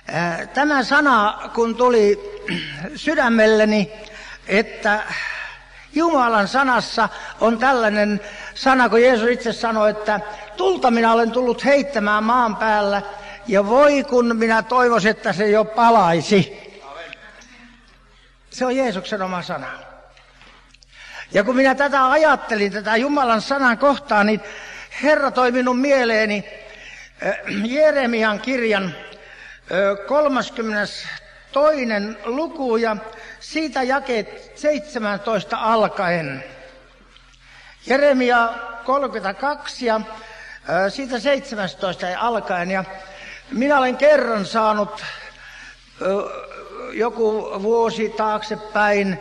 Tämä sana, kun tuli sydämelleni, että Jumalan sanassa on tällainen sana, kun Jeesus itse sanoi, että tulta minä olen tullut heittämään maan päällä, ja voi kun minä toivoisin, että se jo palaisi. Se on Jeesuksen oma sana. Ja kun minä tätä ajattelin, tätä Jumalan sanan kohtaa, niin Herra toi minun mieleeni Jeremian kirjan 32. luku ja siitä jakeet 17 alkaen. Jeremia 32 ja siitä 17 alkaen. Ja minä olen kerran saanut joku vuosi taaksepäin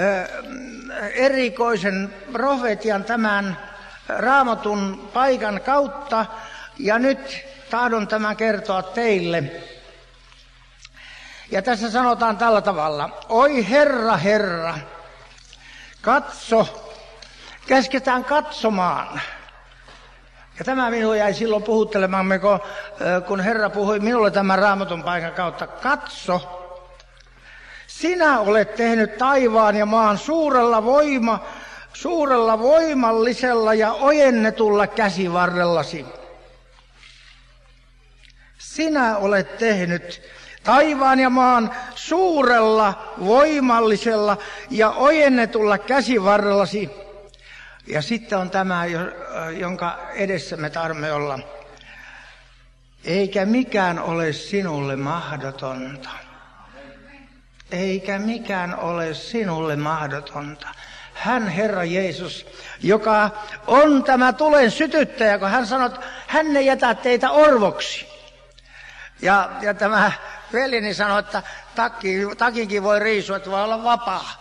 erikoisen profetian tämän Raamatun paikan kautta, ja nyt tahdon tämän kertoa teille. Ja tässä sanotaan tällä tavalla: oi Herra, Herra, katso, käsketään katsomaan. Ja tämä minua jäi silloin puhuttelemaan, kun Herra puhui minulle tämän Raamatun paikan kautta. Katso, sinä olet tehnyt taivaan ja maan suurella voimallisella ja ojennetulla käsivarrellasi. Sinä olet tehnyt taivaan ja maan suurella, voimallisella ja ojennetulla käsivarrellasi. Ja sitten on tämä, jonka edessä me tarvitsemme olla. Eikä mikään ole sinulle mahdotonta. Eikä mikään ole sinulle mahdotonta. Hän, Herra Jeesus, joka on tämä tulen sytyttäjä, kun hän sanoi, että hän ei jätä teitä orvoksi. Ja tämä veljeni sanoi, että takinkin voi riisua, että voi olla vapaa.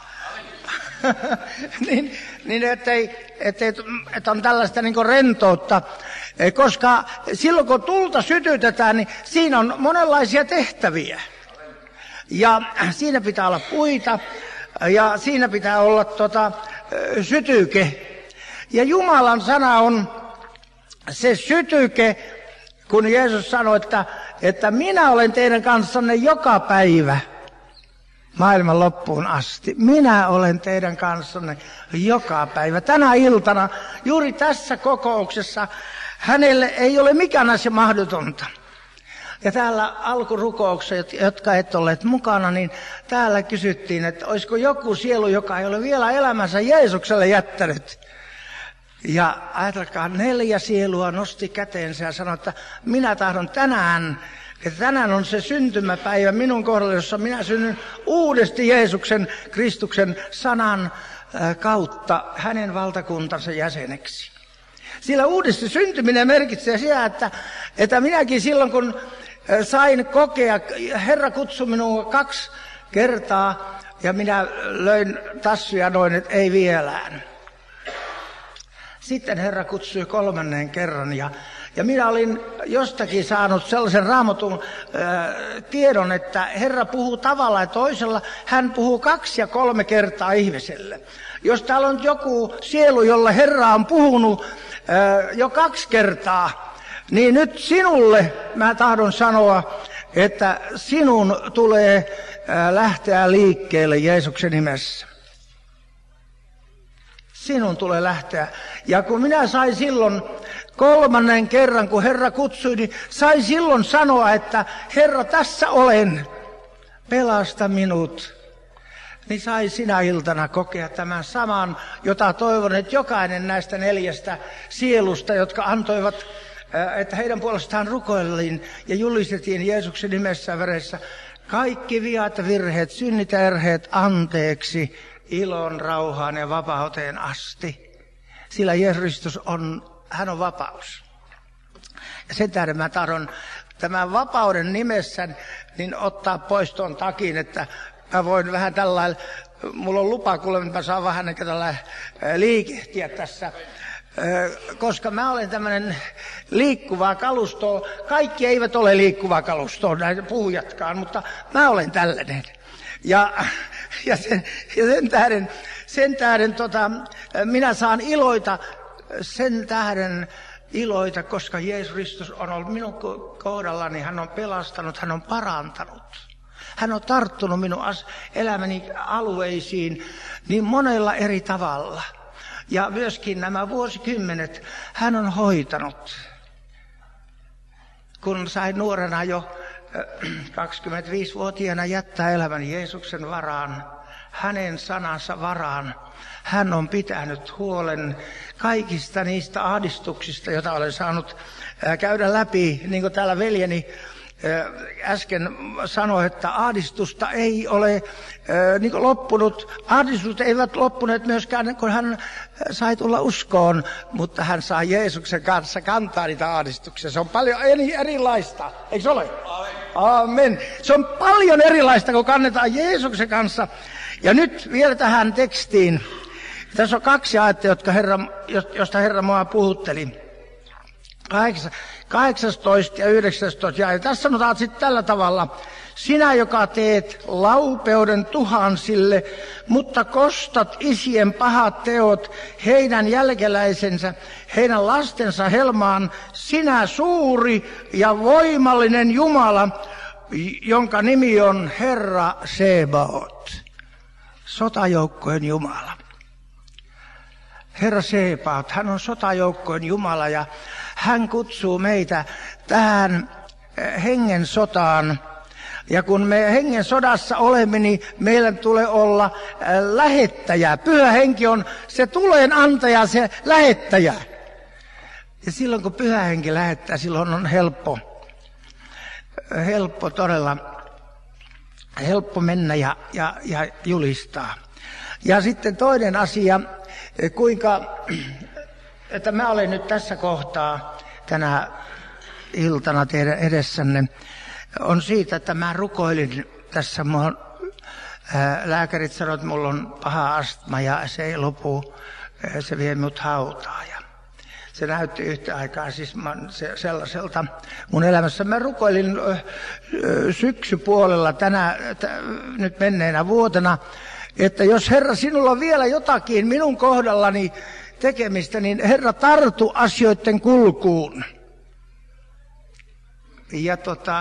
niin että on tällaista niin kuin rentoutta, koska silloin kun tulta sytytetään, niin siinä on monenlaisia tehtäviä. Ja siinä pitää olla puita ja siinä pitää olla sytyke. Ja Jumalan sana on se sytyke, kun Jeesus sanoi, että minä olen teidän kanssanne joka päivä maailman loppuun asti. Minä olen teidän kanssanne joka päivä. Tänä iltana, juuri tässä kokouksessa, hänelle ei ole mikään asia mahdotonta. Ja täällä alkurukouksessa, jotka et olleet mukana, niin täällä kysyttiin, että olisiko joku sielu, joka ei ole vielä elämänsä Jeesukselle jättänyt. Ja ajatelkaa, 4 sielua nosti käteensä ja sanoi, että minä tahdon tänään, että tänään on se syntymäpäivä minun kohdalla, jossa minä synnyn uudesti Jeesuksen, Kristuksen sanan kautta hänen valtakuntansa jäseneksi. Sillä uudesti syntyminen merkitsee sitä, että minäkin silloin kun sain kokea, Herra kutsui minua 2 kertaa ja minä löin tassuja noin, että ei vielään. Sitten Herra kutsui 3. kerran ja minä olin jostakin saanut sellaisen Raamatun tiedon, että Herra puhuu tavalla ja toisella. Hän puhuu 2 ja 3 kertaa ihmiselle. Jos täällä on joku sielu, jolla Herra on puhunut jo 2 kertaa, niin nyt sinulle mä tahdon sanoa, että sinun tulee lähteä liikkeelle Jeesuksen nimessä. Sinun tulee lähteä. Ja kun minä sain silloin 3. kerran, kun Herra kutsui, niin sain silloin sanoa, että Herra, tässä olen, pelasta minut. Niin sain sinä iltana kokea tämän saman, jota toivon, että jokainen näistä 4 sielusta, jotka antoivat, että heidän puolestaan rukoiltiin ja julistettiin Jeesuksen nimessä ja veressä kaikki viat ja virheet, synnit ja erheet anteeksi ilon, rauhaan ja vapauteen asti. Sillä Jeesus Kristus hän on vapaus. Ja sen tähden mä tahdon tämän vapauden nimessä niin ottaa pois tuon takin, että mä voin vähän tällainen, mulla on lupa, kuule, mä saan vähän tällainen liikehtiä tässä, koska mä olen tämmöinen liikkuvaa kalustoa. Kaikki eivät ole liikkuvaa kalustoa, näitä puhujatkaan, mutta mä olen tällainen. Ja sen tähden minä saan iloita sen tähden, iloita, koska Jeesus Kristus on ollut minun kohdallani, hän on pelastanut, hän on parantanut. Hän on tarttunut minun elämäni alueisiin niin monella eri tavalla. Ja myöskin nämä vuosikymmenet hän on hoitanut. Kun sain nuorena jo 25-vuotiaana jättää elämäni Jeesuksen varaan, hänen sanansa varaan, hän on pitänyt huolen kaikista niistä ahdistuksista, joita olen saanut käydä läpi, niin kuin täällä veljeni äsken sanoi, että ahdistusta ei ole niin kuin loppunut. Ahdistukset eivät loppuneet myöskään, kun hän sai tulla uskoon, mutta hän sai Jeesuksen kanssa kantaa niitä ahdistuksia. Se on paljon erilaista, eikö se ole? Amen. Se on paljon erilaista, kun kannetaan Jeesuksen kanssa. Ja nyt vielä tähän tekstiin. Tässä on 2 aihetta, josta Herra mua puhutteli. 18 ja 19 jae. Tässä sanotaan sitten tällä tavalla. Sinä, joka teet laupeuden tuhansille, mutta kostat isien pahat teot heidän jälkeläisensä, heidän lastensa helmaan, sinä suuri ja voimallinen Jumala, jonka nimi on Herra Sebaot, sotajoukkojen Jumala. Herra Sebaot, hän on sotajoukkojen Jumala ja hän kutsuu meitä tähän hengen sotaan. Ja kun me hengen sodassa olemme, niin meillä tulee olla lähettäjä. Pyhä henki on se tuleen antaja, se lähettäjä. Ja silloin kun Pyhä henki lähettää, silloin on helppo mennä ja julistaa. Ja sitten toinen asia, että mä olen nyt tässä kohtaa tänä iltana teidän edessänne, on siitä, että mä rukoilin tässä, lääkärit sanoivat, että mulla on paha astma ja se ei lopu, se vie mut hautaan. Ja se näytti yhtä aikaa siis sellaiselta mun elämässä. Mä rukoilin syksypuolella nyt menneenä vuotena, että jos Herra sinulla on vielä jotakin minun kohdallani tekemistä, niin Herra tartu asioiden kulkuun. Ja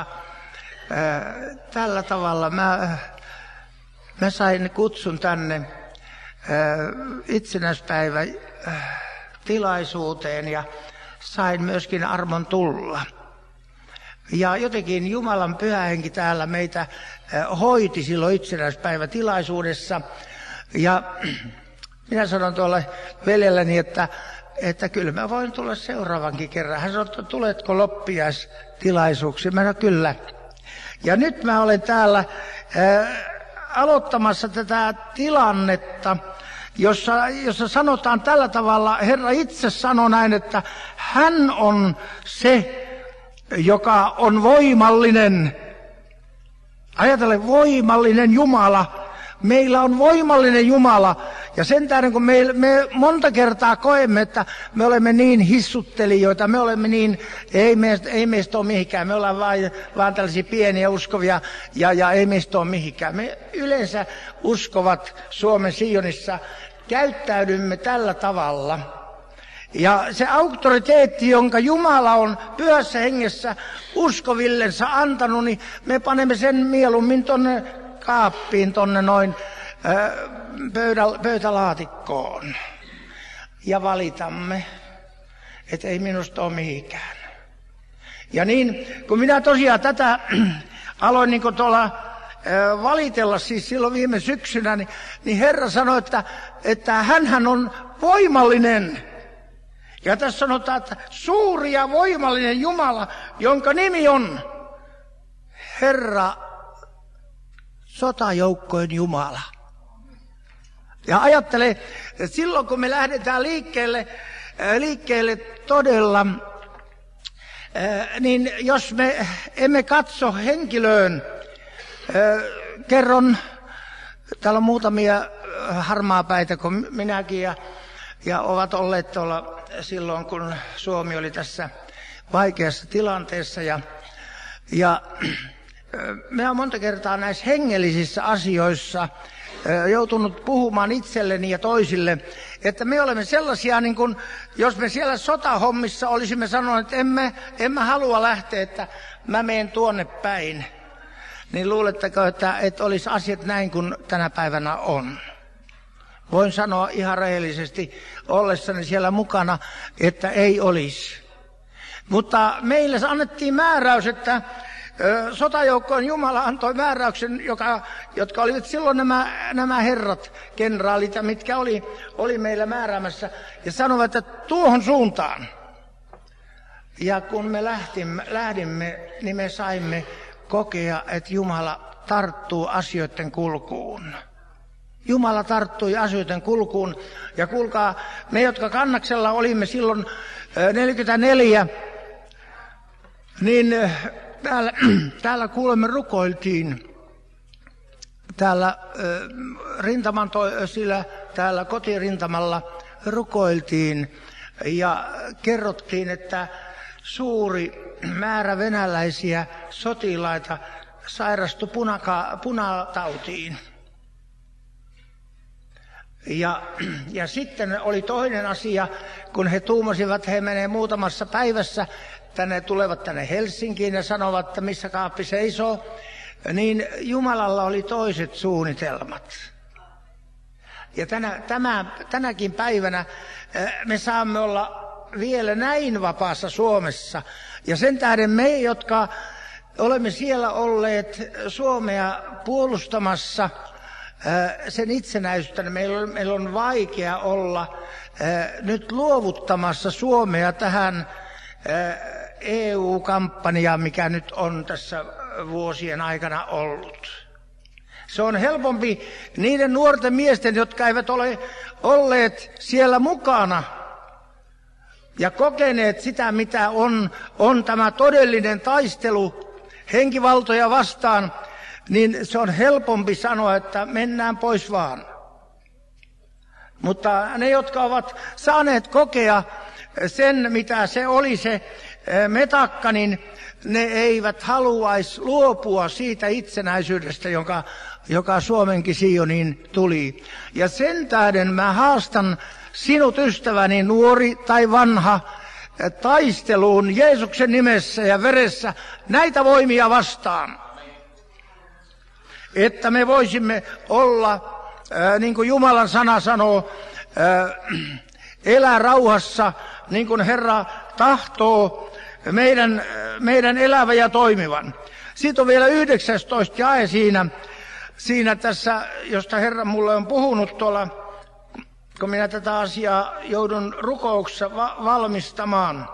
tällä tavalla mä sain kutsun tänne itsenäispäivä tilaisuuteen ja sain myöskin armon tulla. Ja jotenkin Jumalan Pyhä Henki täällä meitä hoiti silloin itsenäispäivä tilaisuudessa. Ja minä sanon tuolle veljelläni, että kyllä mä voin tulla seuraavankin kerran. Hän sanoi, että tuletko loppiaistilaisuuksiin? Mä sanoin, kyllä. Ja nyt mä olen täällä aloittamassa tätä tilannetta, jossa sanotaan tällä tavalla, Herra itse sanoi näin, että hän on se, joka on voimallinen. Ajatellen voimallinen Jumala. Meillä on voimallinen Jumala. Ja sen tähden, kun me monta kertaa koemme, että me olemme niin hissuttelijoita, me olemme niin, ei meistä ole mihinkään, me ollaan vaan tällaisia pieniä uskovia ja ei meistä ole mihinkään. Me yleensä uskovat Suomen Sionissa käyttäydymme tällä tavalla. Ja se auktoriteetti, jonka Jumala on Pyhässä Hengessä uskovillensa antanut, niin me panemme sen mieluummin tonne kaappiin, tonne noin pöytälaatikkoon. Ja valitamme, että ei minusta ole mihinkään. Ja niin, kun minä tosiaan tätä aloin niin tuolla valitella, siis silloin viime syksynä, niin Herra sanoi, että hänhän on voimallinen. Ja tässä sanotaan, että suuri ja voimallinen Jumala, jonka nimi on Herra sotajoukkojen Jumala. Ja ajattele, että silloin kun me lähdetään liikkeelle todella, niin jos me emme katso henkilöön, kerron, täällä on muutamia harmaapäitä kuin minäkin ja ovat olleet tuolla silloin, kun Suomi oli tässä vaikeassa tilanteessa ja me on monta kertaa näissä hengellisissä asioissa joutunut puhumaan itselleni ja toisille, että me olemme sellaisia, niin kuin jos me siellä sotahommissa olisimme sanoneet, että emme halua lähteä, että mä menen tuonne päin, niin luuletteko, että olisi asiat näin kuin tänä päivänä on? Voin sanoa ihan rehellisesti ollessani siellä mukana, että ei olisi. Mutta meille annettiin määräys, että sotajoukkoon Jumala antoi määräyksen, jotka olivat silloin nämä herrat, kenraalit, mitkä oli meillä määräämässä, ja sanoivat, että tuohon suuntaan. Ja kun me lähdimme, niin me saimme kokea, että Jumala tarttuu asioiden kulkuun. Jumala tarttui asioiden kulkuun. Ja kuulkaa, me jotka Kannaksella olimme silloin 44, niin täällä kuulemme rukoiltiin. Täällä täällä kotirintamalla rukoiltiin ja kerrottiin, että suuri määrä venäläisiä sotilaita sairastui punatautiin. Ja sitten oli toinen asia, kun he tuumasivat, että he menee muutamassa päivässä, tulevat tänne Helsinkiin ja sanovat, että missä kaappi seisoo, niin Jumalalla oli toiset suunnitelmat. Ja tänäkin päivänä me saamme olla vielä näin vapaassa Suomessa. Ja sen tähden me, jotka olemme siellä olleet Suomea puolustamassa, sen itsenäisyyttä, meillä on vaikea olla nyt luovuttamassa Suomea tähän EU-kampanjaan, mikä nyt on tässä vuosien aikana ollut. Se on helpompi niiden nuorten miesten, jotka eivät ole olleet siellä mukana ja kokeneet sitä, mitä on tämä todellinen taistelu henkivaltoja vastaan, niin se on helpompi sanoa, että mennään pois vaan. Mutta ne, jotka ovat saaneet kokea sen, mitä se oli se metakka, niin ne eivät haluaisi luopua siitä itsenäisyydestä, joka Suomenkin Sioniin tuli. Ja sen tähden mä haastan sinut, ystäväni, nuori tai vanha, taisteluun Jeesuksen nimessä ja veressä näitä voimia vastaan. Että me voisimme olla, niin kuin Jumalan sana sanoo, elää rauhassa, niin kuin Herra tahtoo meidän elävä ja toimivan. Siitä on vielä 19 jae siinä tässä, josta Herra mulle on puhunut tuolla, kun minä tätä asiaa joudun rukouksessa valmistamaan.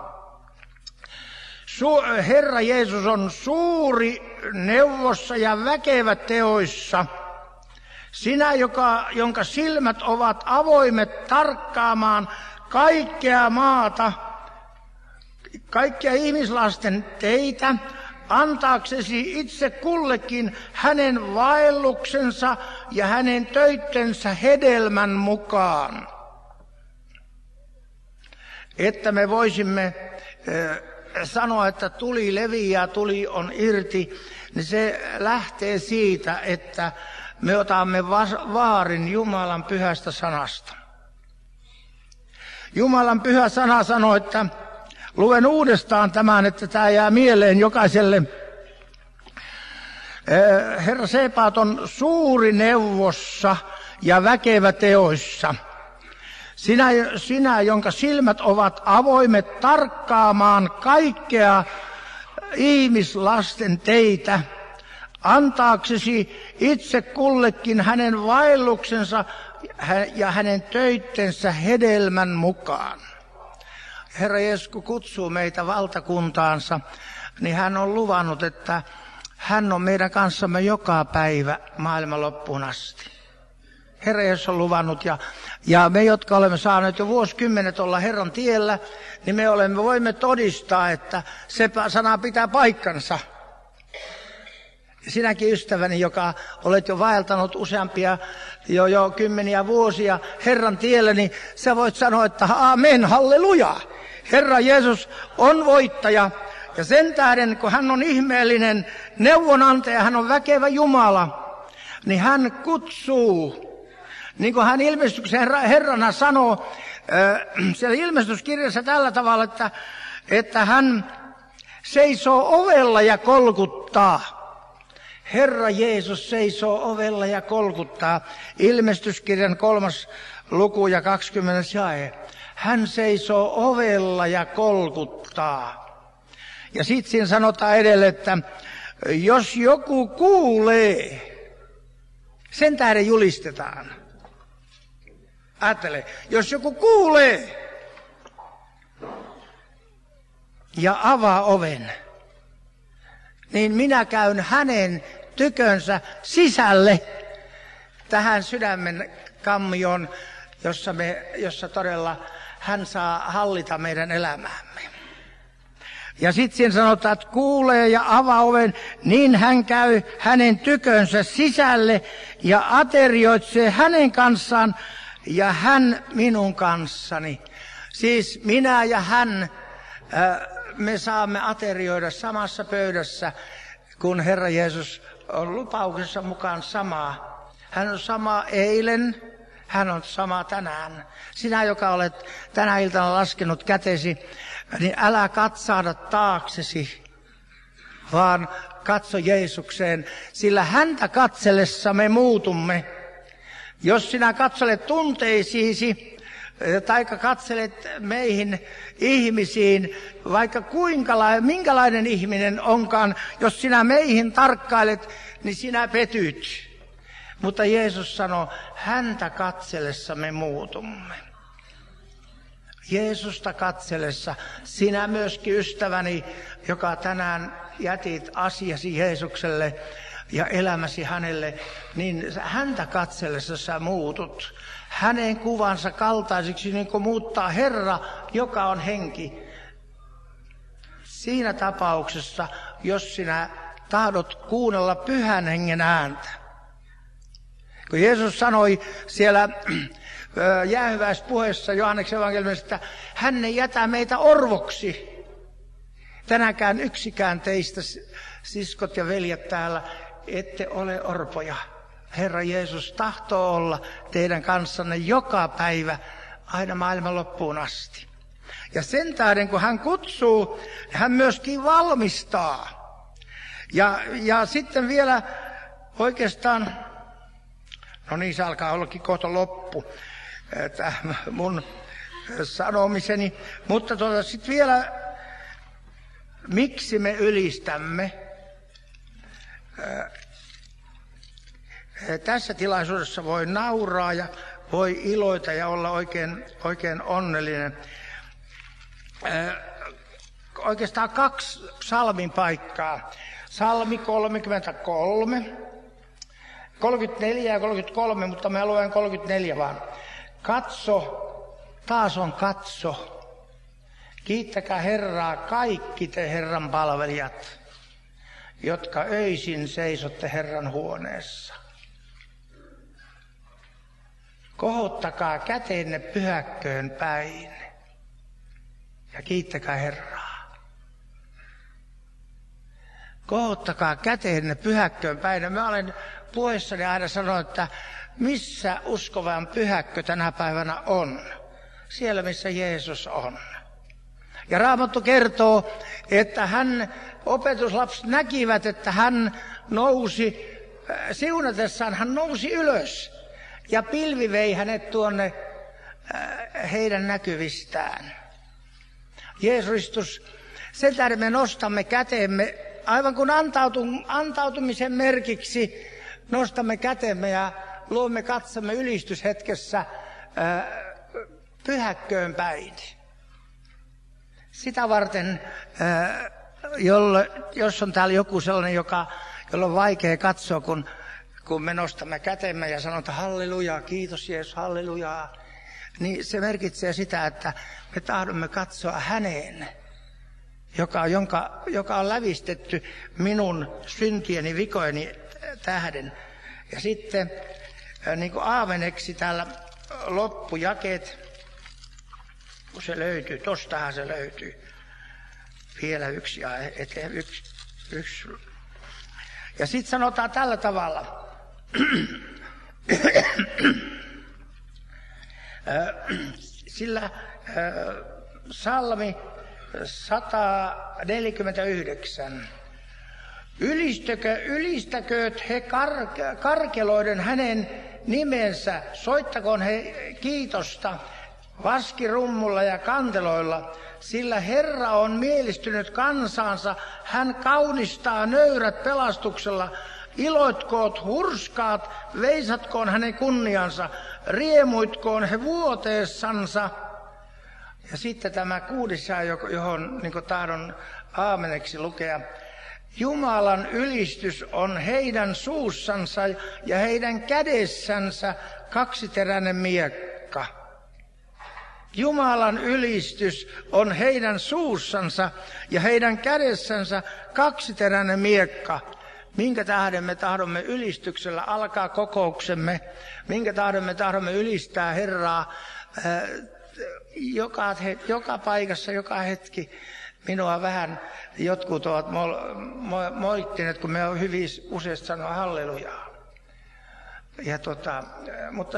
Herra Jeesus on suuri neuvossa ja väkevä teoissa. Sinä, jonka silmät ovat avoimet tarkkaamaan kaikkea maata, kaikkia ihmislasten teitä, antaaksesi itse kullekin hänen vaelluksensa ja hänen töittensä hedelmän mukaan. Että me voisimme sanoa, että tuli leviää, tuli on irti, niin se lähtee siitä, että me otamme vaarin Jumalan pyhästä sanasta. Jumalan pyhä sana sanoo, että luen uudestaan tämän, että tämä jää mieleen jokaiselle. Herra Sebaot on suuri neuvossa ja väkevä teoissa. Sinä, jonka silmät ovat avoimet tarkkaamaan kaikkea ihmislasten teitä, antaaksesi itse kullekin hänen vaelluksensa ja hänen töittensä hedelmän mukaan. Herra Jeesus, kun kutsuu meitä valtakuntaansa, niin hän on luvannut, että hän on meidän kanssamme joka päivä maailman loppuun asti. Herra Jeesus on luvannut, ja me, jotka olemme saaneet jo vuosikymmenet olla Herran tiellä, niin me voimme todistaa, että se sana pitää paikkansa. Sinäkin, ystäväni, joka olet jo vaeltanut useampia, jo kymmeniä vuosia Herran tiellä, niin sä voit sanoa, että aamen, halleluja. Herra Jeesus on voittaja, ja sen tähden, kun hän on ihmeellinen neuvonantaja, hän on väkevä Jumala, niin hän kutsuu, niin kuin hän ilmestyksen Herrana sanoo siellä ilmestyskirjassa tällä tavalla, että hän seisoo ovella ja kolkuttaa. Herra Jeesus seisoo ovella ja kolkuttaa. Ilmestyskirjan 3. luku ja 20. jae. Hän seisoo ovella ja kolkuttaa. Ja sitten siinä sanotaan edelleen, että jos joku kuulee, sen tähden julistetaan. Ajattele, jos joku kuulee ja avaa oven, niin minä käyn hänen tykönsä sisälle tähän sydämen kammioon, jossa todella hän saa hallita meidän elämäämme. Ja sitten siinä sanotaan, että kuulee ja avaa oven, niin hän käy hänen tykönsä sisälle ja aterioitsee hänen kanssaan ja hän minun kanssani. Siis minä ja hän, me saamme aterioida samassa pöydässä, kun Herra Jeesus on lupauksessa mukaan samaa. Hän on sama eilen, hän on sama tänään. Sinä, joka olet tänä iltana laskenut kätesi, niin älä katsahda taaksesi, vaan katso Jeesukseen, sillä häntä katsellessa me muutumme. Jos sinä katselet tunteisiisi, tai katselet meihin ihmisiin, vaikka minkälainen ihminen onkaan, jos sinä meihin tarkkailet, niin sinä petyt. Mutta Jeesus sanoo, häntä katsellessa me muutumme. Jeesusta katsellessa, sinä myöskin ystäväni, joka tänään jätit asiasi Jeesukselle ja elämäsi hänelle, niin häntä katsellessa sä muutut. Hänen kuvansa kaltaisiksi, niin kuin muuttaa Herra, joka on henki. Siinä tapauksessa, jos sinä tahdot kuunnella Pyhän Hengen ääntä. Kun Jeesus sanoi siellä jäähyväispuheessa Johanneksen evankeliumissa, että hän ei jätä meitä orvoksi. Tänäkään yksikään teistä, siskot ja veljet täällä, ette ole orpoja. Herra Jeesus tahtoo olla teidän kanssanne joka päivä aina maailman loppuun asti. Ja sen tähden, kun hän kutsuu, hän myöskin valmistaa. Ja sitten vielä oikeastaan, no niin, se alkaa ollakin kohta loppu, tämä mun sanomiseni. Mutta sitten vielä, miksi me ylistämme? Tässä tilaisuudessa voi nauraa ja voi iloita ja olla oikein onnellinen. Oikeastaan 2 psalmin paikkaa. Psalmi 33, 34 ja 33, mutta mä luen 34 vaan. Katso, taas on katso. Kiittäkää Herraa kaikki te Herran palvelijat, jotka öisin seisotte Herran huoneessa. Kohottakaa käteenne pyhäkköön päin ja kiittäkää Herraa. Kohottakaa käteenne pyhäkköön päin. Mä olen puheessani aina sanonut, että missä uskovan pyhäkkö tänä päivänä on? Siellä, missä Jeesus on. Ja Raamattu kertoo, että opetuslapset näkivät, että hän nousi, siunatessaan hän nousi ylös. Ja pilvi vei hänet tuonne heidän näkyvistään. Jeesus, sen tähden me nostamme kätemme, aivan kuin antautumisen merkiksi nostamme kätemme ja luomme katsomme ylistyshetkessä pyhäkköön päin. Sitä varten, jos on täällä joku sellainen, jolla on vaikea katsoa, kun me nostamme kätemme ja sanotaan halleluja, kiitos Jeesus, halleluja, niin se merkitsee sitä, että me tahdomme katsoa häneen, joka on lävistetty minun syntieni, vikojeni tähden. Ja sitten niin kuin aaveneksi täällä loppujakeet, kun se löytyy, tostahan se löytyy. Vielä yksi ja eteen yksi. Ja sitten sanotaan tällä tavalla, Sillä Psalmi 149. Ylistäkööt he karkeloiden hänen nimensä, soittakoon he kiitosta vaskirummulla ja kanteloilla, sillä Herra on mielistynyt kansaansa, hän kaunistaa nöyrät pelastuksella. Iloitkoot hurskaat, veisatkoon hänen kunniansa, riemuitkoon he vuoteessansa. Ja sitten tämä 6. jae, johon niin tahdon aameneksi lukea. Jumalan ylistys on heidän suussansa ja heidän kädessänsä kaksiteräinen miekka. Jumalan ylistys on heidän suussansa ja heidän kädessänsä kaksiteräinen miekka. Minkä tähden me tahdomme ylistyksellä alkaa kokouksemme? Minkä tähden me tahdomme ylistää Herraa joka paikassa, joka hetki? Minua vähän jotkut ovat moittineet, kun me on hyvin useasti sanoa hallelujaa. Ja mutta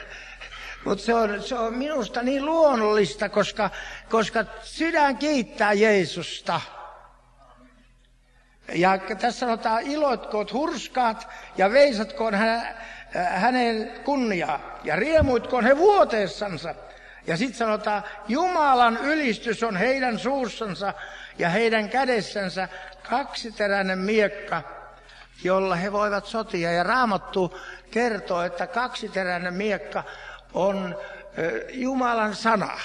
se on minusta niin luonnollista, koska sydän kiittää Jeesusta. Ja tässä sanotaan, iloitkoot hurskaat ja veisatkoon hänen kunniaa ja riemuitkoon he vuoteessansa. Ja sitten sanotaan, Jumalan ylistys on heidän suussansa ja heidän kädessänsä kaksiteräinen miekka, jolla he voivat sotia. Ja Raamattu kertoo, että kaksiteräinen miekka on Jumalan sana.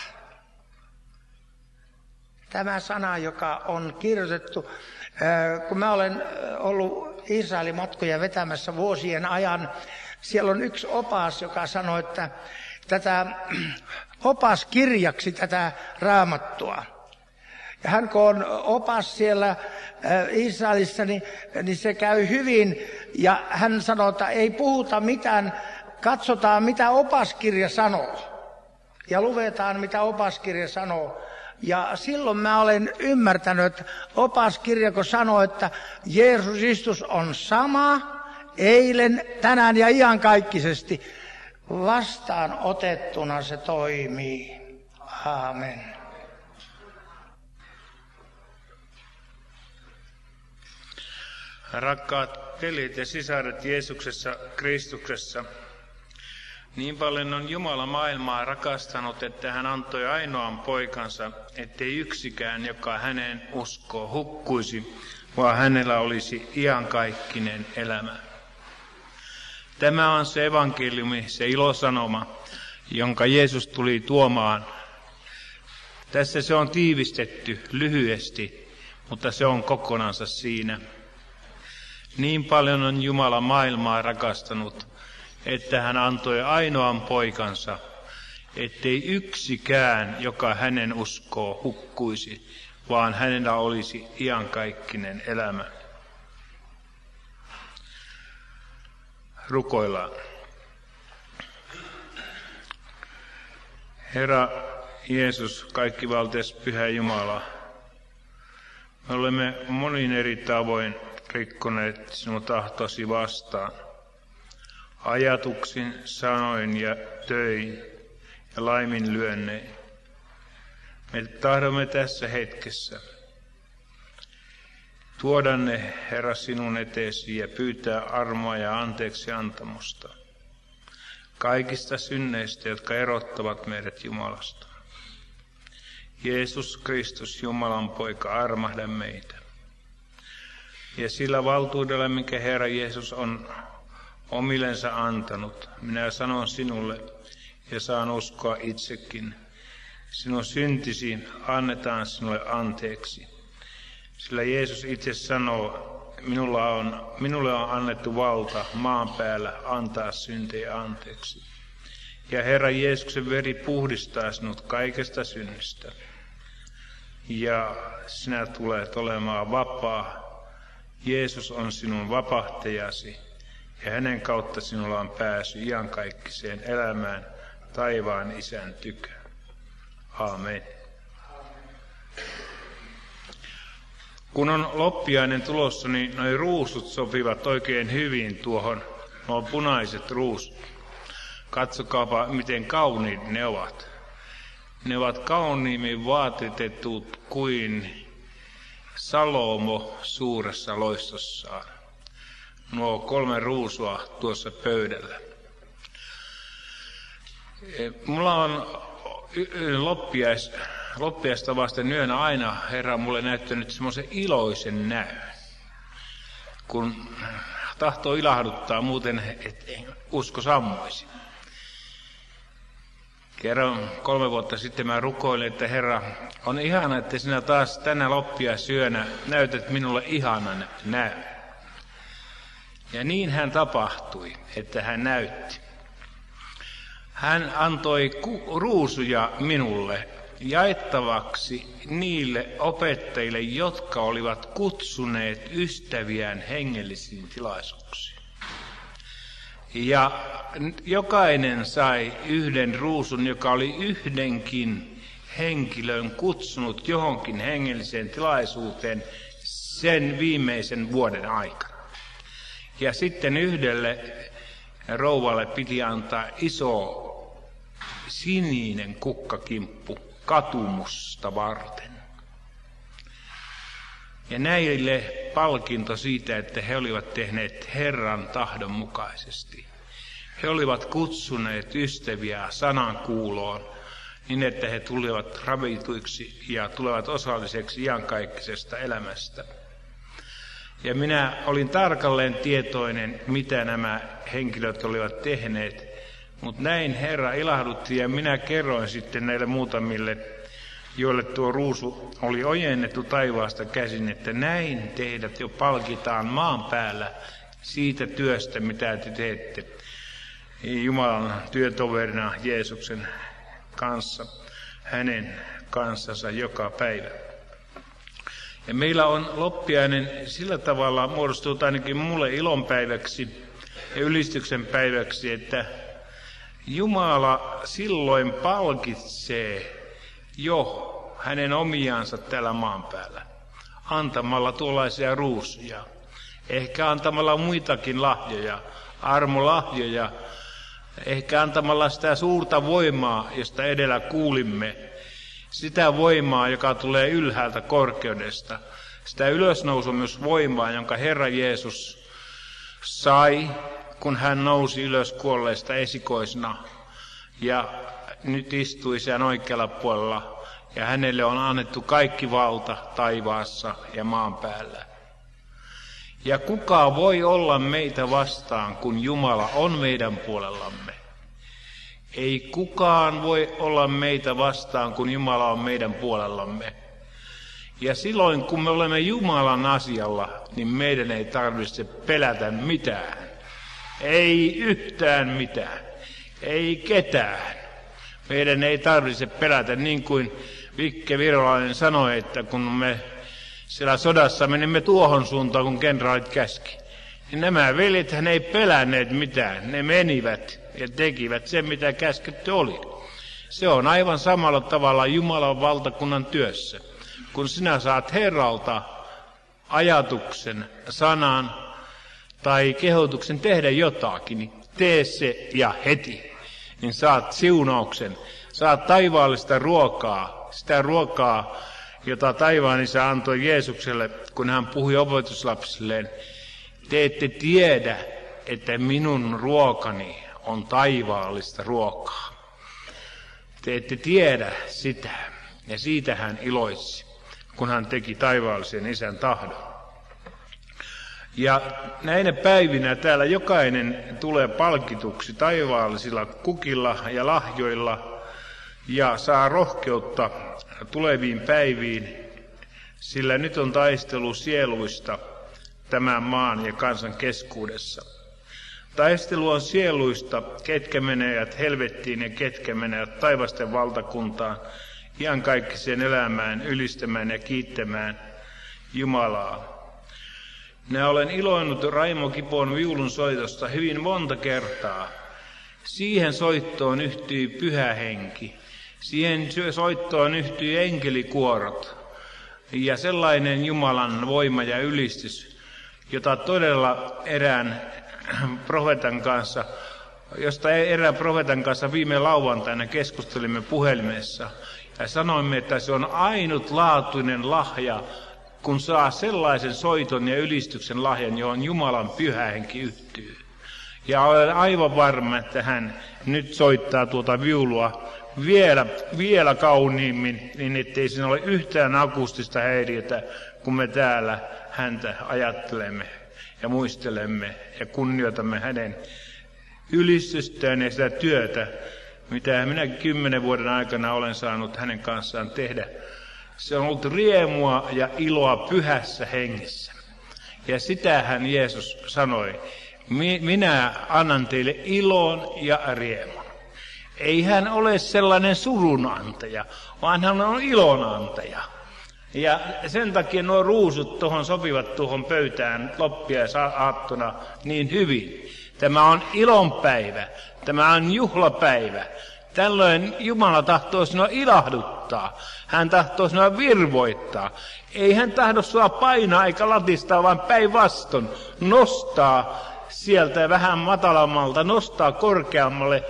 Tämä sana, joka on kirjoitettu, kun mä olen ollut Israelin matkoja vetämässä vuosien ajan, siellä on yksi opas, joka sanoi, että tätä opaskirjaksi tätä Raamattua. Ja hän kun on opas siellä Israelissa, niin se käy hyvin. Ja hän sanoo, että ei puhuta mitään, katsotaan mitä opaskirja sanoo. Ja luetaan mitä opaskirja sanoo. Ja silloin mä olen ymmärtänyt, että opaskirja kun sanoo, että Jeesus Kristus on sama, eilen, tänään ja iankaikkisesti. Vastaan otettuna se toimii. Aamen. Rakkaat veljet ja sisaret Jeesuksessa Kristuksessa, niin paljon on Jumala maailmaa rakastanut, että hän antoi ainoan poikansa, ettei yksikään, joka häneen uskoo, hukkuisi, vaan hänellä olisi iankaikkinen elämä. Tämä on se evankeliumi, se ilosanoma, jonka Jeesus tuli tuomaan. Tässä se on tiivistetty lyhyesti, mutta se on kokonansa siinä. Niin paljon on Jumala maailmaa rakastanut, että hän antoi ainoan poikansa, ettei yksikään, joka hänen uskoo, hukkuisi, vaan hänellä olisi iankaikkinen elämä. Rukoillaan. Herra Jeesus, kaikkivaltias Pyhä Jumala, me olemme monin eri tavoin rikkoneet sinun tahtosi vastaan. Ajatuksin, sanoin ja töin ja laiminlyönnein. Me tahdomme tässä hetkessä tuoda ne, Herra, sinun eteesi ja pyytää armoa ja anteeksi antamusta kaikista synneistä, jotka erottavat meidät Jumalasta. Jeesus Kristus, Jumalan poika, armahda meitä. Ja sillä valtuudella, minkä Herra Jeesus on omillensa antanut, minä sanon sinulle ja saan uskoa itsekin. Sinun syntisi annetaan sinulle anteeksi. Sillä Jeesus itse sanoo, minulle on annettu valta maan päällä antaa syntejä anteeksi. Ja Herra Jeesuksen veri puhdistaa sinut kaikesta synnistä. Ja sinä tulet olemaan vapaa. Jeesus on sinun vapahtajasi. Ja hänen kautta sinulla on pääsy iankaikkiseen elämään taivaan Isän tykö. Aamen. Kun on loppiainen tulossa, niin noi ruusut sopivat oikein hyvin tuohon nuo punaiset ruusut. Katsokaapa, miten kauniit ne ovat. Ne ovat kauniimmin vaatetetut kuin Salomo suuressa loistossaan. Nuo 3 ruusua tuossa pöydällä. Mulla on loppiaista vasten yönä aina Herra mulle näyttänyt semmoisen iloisen näyn. Kun tahtoo ilahduttaa, muuten et usko sammuisi. Kerran 3 vuotta sitten mä rukoilin, että Herra, on ihana, että sinä taas tänä loppiaisyönä näytät minulle ihanan näyn. Ja niin hän tapahtui, että hän näytti. Hän antoi ruusuja minulle jaettavaksi niille opettajille, jotka olivat kutsuneet ystäviään hengellisiin tilaisuuksiin. Ja jokainen sai yhden ruusun, joka oli yhdenkin henkilön kutsunut johonkin hengelliseen tilaisuuteen sen viimeisen vuoden aikana. Ja sitten yhdelle rouvalle piti antaa iso sininen kukkakimppu katumusta varten. Ja näille palkinto siitä, että he olivat tehneet Herran tahdon mukaisesti. He olivat kutsuneet ystäviä sanankuuloon niin, että he tulivat ravituiksi ja tulevat osalliseksi iankaikkisesta elämästä. Ja minä olin tarkalleen tietoinen, mitä nämä henkilöt olivat tehneet, mutta näin Herra ilahdutti ja minä kerroin sitten näille muutamille, joille tuo ruusu oli ojennettu taivaasta käsin, että näin teidät jo palkitaan maan päällä siitä työstä, mitä te teette Jumalan työtoverina Jeesuksen kanssa, hänen kanssansa joka päivä. Ja meillä on loppiainen sillä tavalla muodostunut ainakin mulle ilonpäiväksi ja ylistyksen päiväksi, että Jumala silloin palkitsee jo hänen omiansa täällä maan päällä, antamalla tuollaisia ruusuja, ehkä antamalla muitakin lahjoja, armolahjoja, ehkä antamalla sitä suurta voimaa, josta edellä kuulimme, sitä voimaa, joka tulee ylhäältä korkeudesta, sitä ylösnousemusvoimaa, jonka Herra Jeesus sai, kun hän nousi ylös kuolleista esikoisena ja nyt istui sen oikealla puolella ja hänelle on annettu kaikki valta taivaassa ja maan päällä. Ja kuka voi olla meitä vastaan, kun Jumala on meidän puolellamme? Ei kukaan voi olla meitä vastaan, kun Jumala on meidän puolellamme. Ja silloin, kun me olemme Jumalan asialla, niin meidän ei tarvitse pelätä mitään. Ei yhtään mitään. Ei ketään. Meidän ei tarvitse pelätä, niin kuin Vikke Virolainen sanoi, että kun me siellä sodassa menimme tuohon suuntaan, kun kenraalit käski, niin nämä veljethän ei pelänneet mitään. Ne menivät ja tekivät sen, mitä käsketty oli. Se on aivan samalla tavalla Jumalan valtakunnan työssä. Kun sinä saat Herralta ajatuksen, sanan tai kehotuksen tehdä jotakin, niin tee se ja heti. Niin saat siunauksen, saat taivaallista ruokaa, sitä ruokaa, jota taivaan Isä antoi Jeesukselle, kun hän puhui opetuslapsilleen. Te ette tiedä, että minun ruokani on taivaallista ruokaa. Te ette tiedä sitä, ja siitä hän iloitsi, kun hän teki taivaallisen Isän tahdon. Ja näinä päivinä täällä jokainen tulee palkituksi taivaallisilla kukilla ja lahjoilla ja saa rohkeutta tuleviin päiviin, sillä nyt on taistelu sieluista tämän maan ja kansan keskuudessa. Taistelu on sieluista, ketkä menevät helvettiin ja ketkä menevät taivasten valtakuntaan, iankaikkiseen elämään, ylistämään ja kiittämään Jumalaa. Minä olen iloinut Raimo Kipon viulun soitosta hyvin monta kertaa. Siihen soittoon yhtyi Pyhä Henki. Siihen soittoon yhtyi enkelikuorot. Ja sellainen Jumalan voima ja ylistys, jota todella erään profeetan kanssa, josta erään profeetan kanssa viime lauantaina keskustelimme puhelimessa. Ja sanoimme, että se on ainutlaatuinen lahja, kun saa sellaisen soiton ja ylistyksen lahjan, johon Jumalan pyhä henki yhtyy. Ja olen aivan varma, että hän nyt soittaa tuota viulua vielä kauniimmin, niin ettei siinä ole yhtään akustista häiriötä, kun me täällä häntä ajattelemme ja muistelemme ja kunnioitamme hänen ylistystään ja sitä työtä, mitä minä 10 vuoden aikana olen saanut hänen kanssaan tehdä. Se on ollut riemua ja iloa pyhässä hengessä. Ja sitähän Jeesus sanoi, minä annan teille ilon ja riemun. Ei hän ole sellainen surunantaja, vaan hän on ilonantaja. Ja sen takia nuo ruusut sopivat tuohon pöytään loppiaisaattona niin hyvin. Tämä on ilonpäivä, tämä on juhlapäivä. Tällöin Jumala tahtoo sinua ilahduttaa, hän tahtoo sinua virvoittaa. Ei hän tahdo sinua painaa eikä latistaa, vaan päinvastoin nostaa sieltä vähän matalammalta, nostaa korkeammalle,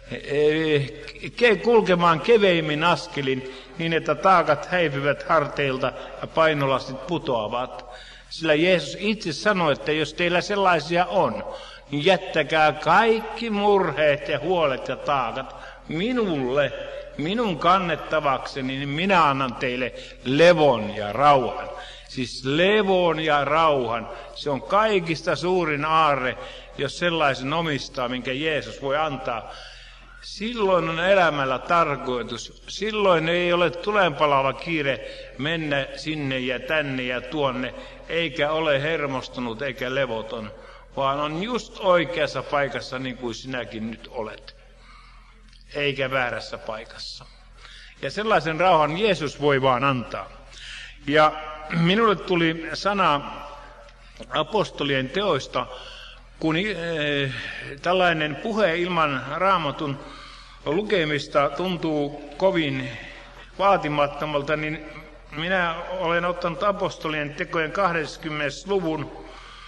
kulkemaan keveimmin askelin niin, että taakat häipyvät harteilta ja painolastit putoavat. Sillä Jeesus itse sanoi, että jos teillä sellaisia on, niin jättäkää kaikki murheet ja huolet ja taakat minulle, minun kannettavakseni, niin minä annan teille levon ja rauhan. Siis levon ja rauhan, se on kaikista suurin aarre, jos sellaisen omistaa, minkä Jeesus voi antaa. Silloin on elämällä tarkoitus. Silloin ei ole tulenpalava kiire mennä sinne ja tänne ja tuonne, eikä ole hermostunut eikä levoton, vaan on just oikeassa paikassa niin kuin sinäkin nyt olet, eikä väärässä paikassa. Ja sellaisen rauhan Jeesus voi vaan antaa. Ja minulle tuli sana apostolien teoista, kun tällainen puhe ilman Raamatun lukemista tuntuu kovin vaatimattomalta, niin minä olen ottanut apostolien tekojen 20. luvun,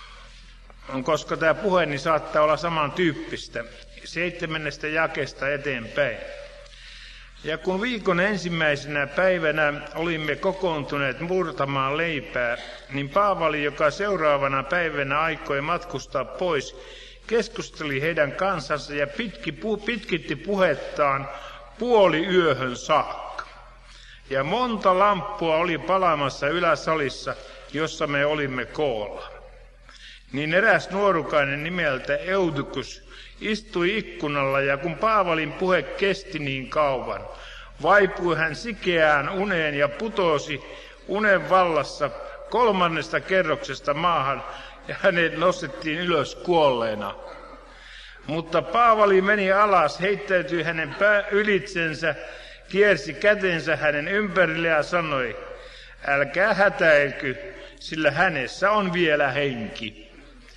koska tämä puheeni saattaa olla samantyyppistä, 7. jakeesta eteenpäin. Ja kun viikon ensimmäisenä päivänä olimme kokoontuneet murtamaan leipää, niin Paavali, joka seuraavana päivänä aikoi matkustaa pois, keskusteli heidän kansansa ja pitkitti puhettaan puoliyöhön saakka. Ja monta lamppua oli palaamassa yläsalissa, jossa me olimme koolla. Niin eräs nuorukainen nimeltä Eutykus istui ikkunalla, ja kun Paavalin puhe kesti niin kauan, vaipui hän sikeään uneen ja putosi unen vallassa 3. kerroksesta maahan, ja hänet nostettiin ylös kuolleena. Mutta Paavali meni alas, heittäytyi hänen ylitsensä, kiersi kätensä hänen ympärille ja sanoi, älkää hätäilky, sillä hänessä on vielä henki.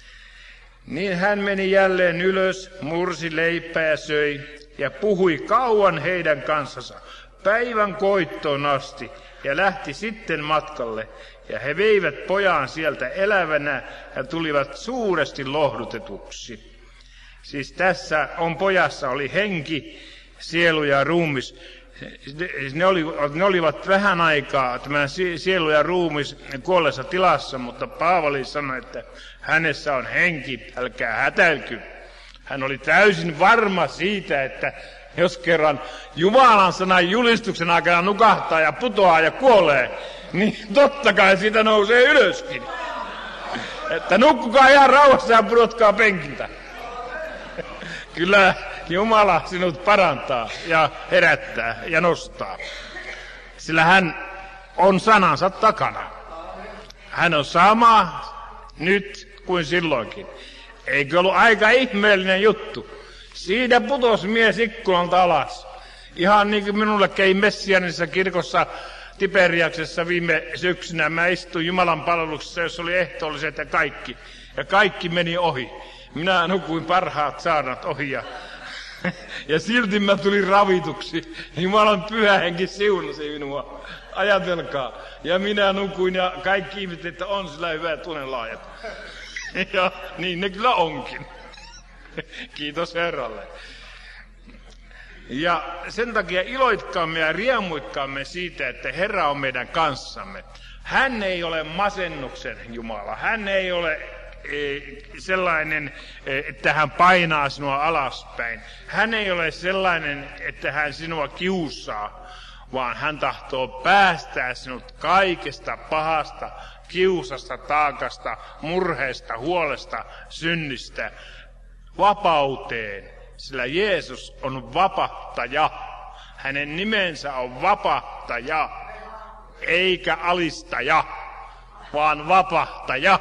Niin hän meni jälleen ylös, mursi leipää ja söi, ja puhui kauan heidän kanssansa, päivän koittoon asti, ja lähti sitten matkalle. Ja he veivät pojan sieltä elävänä, ja tulivat suuresti lohdutetuksi. Siis tässä pojassa oli henki, sielu ja ruumis. Ne olivat vähän aikaa tämä sielu ja ruumis kuolleessa tilassa, mutta Paavali sanoi, että hänessä on henki, älkää hätäilky. Hän oli täysin varma siitä, että jos kerran Jumalan sanan julistuksen aikana nukahtaa ja putoaa ja kuolee, niin totta kai siitä nousee ylöskin. Että nukkukaa ihan rauhassa ja pudotkaa penkiltä. Kyllä Jumala sinut parantaa ja herättää ja nostaa, sillä hän on sanansa takana. Hän on sama nyt kuin silloinkin. Eikö ollut aika ihmeellinen juttu? Siitä putosi mies ikkunalta alas. Ihan niin kuin minulle kävi Messianisessa kirkossa Tiberiaksessa viime syksynä. Mä istuin Jumalan palveluksessa, jossa oli ehtoolliset ja kaikki. Ja kaikki meni ohi. Minä nukuin parhaat saarnat ohi ja silti mä tulin ravituksi. Jumalan pyhä henki siunasi minua. Ajatelkaa. Ja minä nukuin ja kaikki ihmettelivät, että on sillä hyvät unenlaajat. Ja niin ne kyllä onkin. Kiitos Herralle. Ja sen takia iloitkaamme ja riemuitkaamme siitä, että Herra on meidän kanssamme. Hän ei ole masennuksen Jumala. Hän ei ole sellainen, että hän painaa sinua alaspäin. Hän ei ole sellainen, että hän sinua kiusaa, vaan hän tahtoo päästää sinut kaikesta pahasta, kiusasta, taakasta, murheesta, huolesta, synnistä, vapauteen. Sillä Jeesus on vapahtaja. Hänen nimensä on vapahtaja, eikä alistaja, vaan vapahtaja.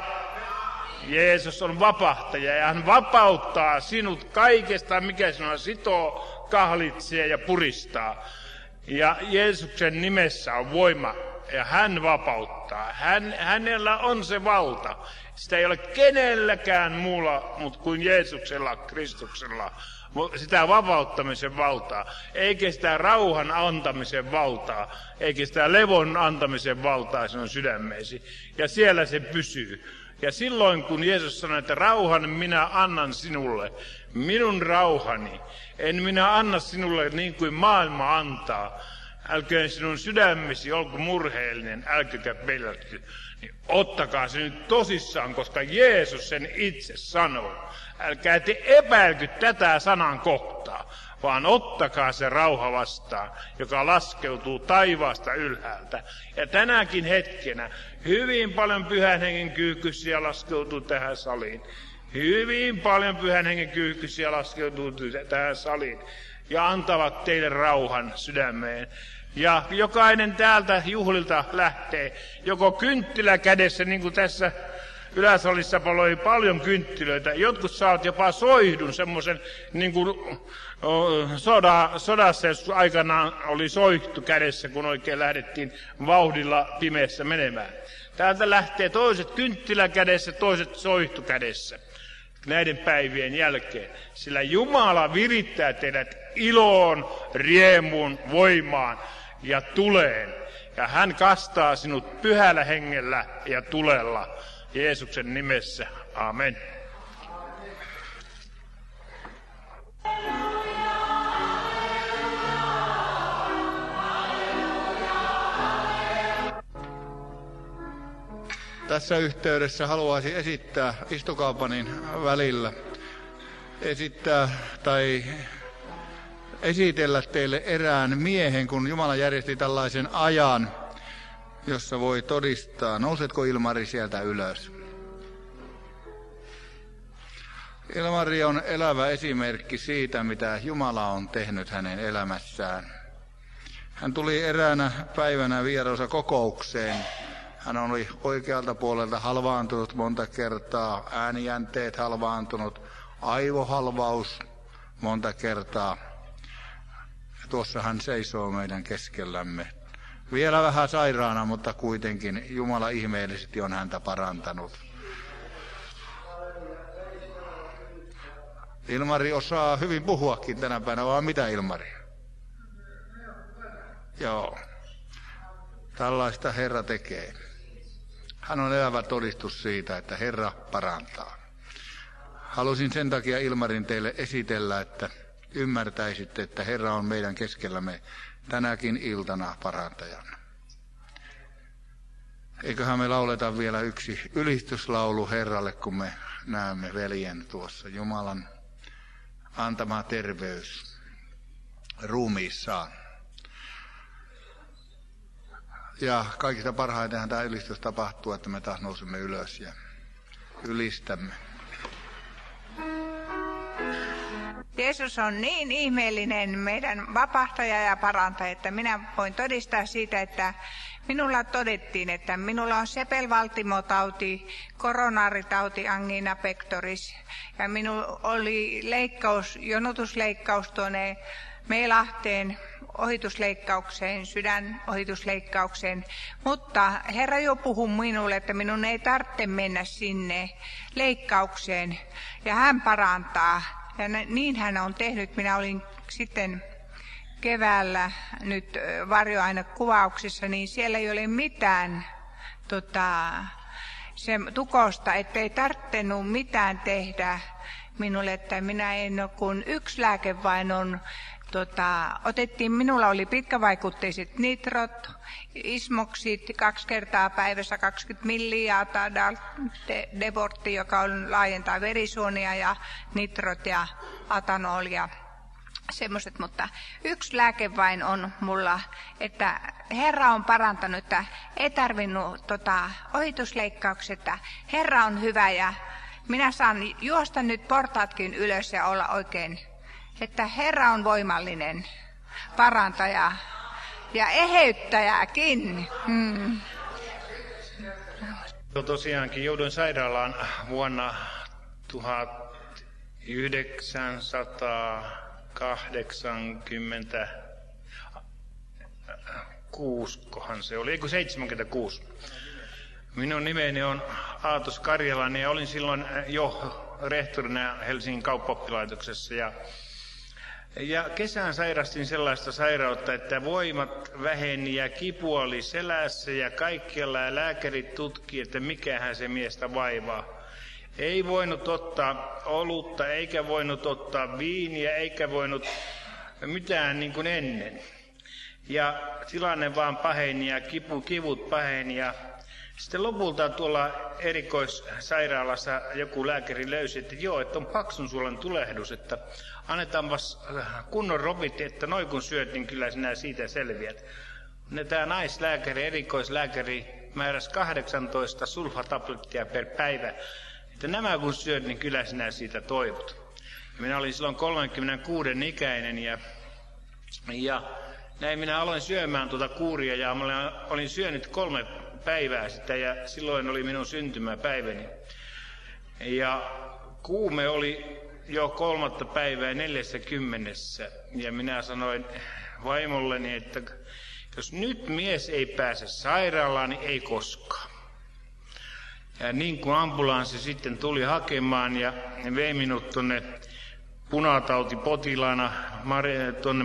Jeesus on vapahtaja ja hän vapauttaa sinut kaikesta, mikä sinua sitoo, kahlitsee ja puristaa. Ja Jeesuksen nimessä on voima ja hän vapauttaa. Hänellä on se valta. Sitä ei ole kenelläkään muulla, mutta kuin Jeesuksella, Kristuksella. Sitä vapauttamisen valtaa, eikä sitä rauhan antamisen valtaa, eikä sitä levon antamisen valtaa sinun sydämeesi. Ja siellä se pysyy. Ja silloin kun Jeesus sanoi, että rauhan minä annan sinulle, minun rauhani, en minä anna sinulle niin kuin maailma antaa. Älköön sinun sydämesi olko murheellinen, älkökä pelätty. Niin ottakaa se nyt tosissaan, koska Jeesus sen itse sanoo. Älkää te epäilky tätä sanan kohtaa, vaan ottakaa se rauha vastaan, joka laskeutuu taivaasta ylhäältä. Ja tänäkin hetkenä hyvin paljon Pyhän Hengen kyyhkysiä laskeutuu tähän saliin. Hyvin paljon Pyhän Hengen kyyhkysiä laskeutuu tähän saliin ja antavat teille rauhan sydämeen. Ja jokainen täältä juhlilta lähtee joko kynttilä kädessä, niin kuin tässä Yläsalissa paloi paljon kynttilöitä. Jotkut saavat jopa soihdun, semmoisen niin kuin sodassa, jos aikanaan oli soihtu kädessä, kun oikein lähdettiin vauhdilla pimeässä menemään. Täältä lähtee toiset kynttilä kädessä, toiset soihtu kädessä näiden päivien jälkeen. Sillä Jumala virittää teidät iloon, riemuun, voimaan ja tuleen. Ja hän kastaa sinut pyhällä hengellä ja tulella. Jeesuksen nimessä. Amen. Tässä yhteydessä haluaisin esittää istukaupanin välillä, esitellä teille erään miehen, kun Jumala järjesti tällaisen ajan, jossa voi todistaa. Nousetko Ilmari sieltä ylös? Ilmari on elävä esimerkki siitä, mitä Jumala on tehnyt hänen elämässään. Hän tuli eräänä päivänä vieroosa kokoukseen. Hän oli oikealta puolelta halvaantunut monta kertaa, äänijänteet halvaantunut, aivohalvaus monta kertaa. Ja tuossa hän seisoo meidän keskellämme. Vielä vähän sairaana, mutta kuitenkin Jumala ihmeellisesti on häntä parantanut. Ilmari osaa hyvin puhuakin tänä päivänä, vaan mitä Ilmari? Joo, tällaista Herra tekee. Hän on elävä todistus siitä, että Herra parantaa. Halusin sen takia Ilmarin teille esitellä, että ymmärtäisitte, että Herra on meidän keskellämme tänäkin iltana parantajana. Eiköhän me lauleta vielä yksi ylistyslaulu Herralle, kun me näemme veljen tuossa. Jumalan antama terveys ruumiissaan. Ja kaikista parhaitenhan tämä ylistys tapahtuu, että me taas nousemme ylös ja ylistämme. Jeesus on niin ihmeellinen meidän vapahtaja ja parantaja, että minä voin todistaa siitä, että minulla todettiin, että minulla on sepelvaltimotauti, koronaritauti, angina pectoris. Ja minulla oli jonotusleikkaus tuonne Meilahteen ohitusleikkaukseen, sydänohitusleikkaukseen. Mutta Herra jo puhui minulle, että minun ei tarvitse mennä sinne leikkaukseen. Ja hän parantaa. Ja niin hän on tehnyt. Minä olin sitten keväällä nyt varjoainekuvauksissa, niin siellä ei ole mitään se tukosta, ettei tarvinnut mitään tehdä minulle, että minä en ole kuin yksi lääke vain on. Otettiin, minulla oli pitkävaikutteiset nitrot, ismoksit 2 kertaa päivässä 20 milliä, debortti, joka on laajentaa verisuonia ja nitrot ja atanolia. Semmoiset, mutta yksi lääke vain on mulla, että Herra on parantanut, että ei tarvinnut ohitusleikkaukset, että Herra on hyvä ja minä saan juosta nyt portaatkin ylös ja olla oikein, että Herra on voimallinen, parantaja ja eheyttäjäkin. Tosiaankin jouduin sairaalaan vuonna 1986, kohan se oli, 76. Minun nimeni on Aatos Karjalainen ja olin silloin jo rehtorina Helsingin kauppaoppilaitoksessa. Ja kesään sairastin sellaista sairautta, että voimat väheni ja kipu oli selässä ja kaikkialla ja lääkärit tutki, että mikähän se miestä vaivaa. Ei voinut ottaa olutta, eikä voinut ottaa viiniä, eikä voinut mitään niin kuin ennen. Ja tilanne vaan paheni ja kivut paheni ja sitten lopulta tuolla erikoissairaalassa joku lääkäri löysi, että joo, että on paksun suolen tulehdus, että annetaanpas kunnon ropit, että noin kun syöt, niin kyllä sinä siitä selviät. Tämä naislääkäri, erikoislääkäri määräsi 18 sulfatablettia per päivä, että nämä kun syöt, niin kyllä sinä siitä toivot. Ja minä olin silloin 36 ikäinen ja näin minä aloin syömään tuota kuuria ja olin syönyt 3 päivää sitä ja silloin oli minun syntymäpäiväni. Ja kuume oli jo 3. päivää 40 ja minä sanoin vaimolleni, että jos nyt mies ei pääse sairaalaan, niin ei koskaan. Ja niin kuin ambulanssi sitten tuli hakemaan ja vei minut tuonne punatautipotilaana tuonne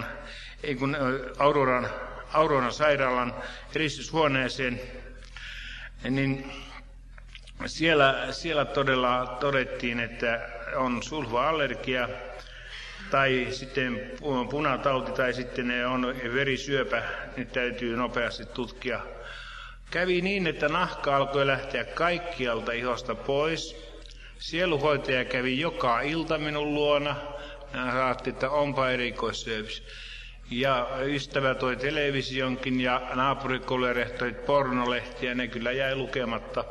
Auroran sairaalan eristyshuoneeseen, niin siellä todella todettiin, että on sulfa-allergia tai sitten punatauti tai sitten on verisyöpä, nyt täytyy nopeasti tutkia. Kävi niin, että nahka alkoi lähteä kaikkialta ihosta pois. Sieluhoitaja kävi joka ilta minun luona. Hän saatti, että onpa erikoissyöpys. Ja ystävä toi televisionkin ja naapurikouluja rehtoi pornolehtiä, ne kyllä jäi lukematta.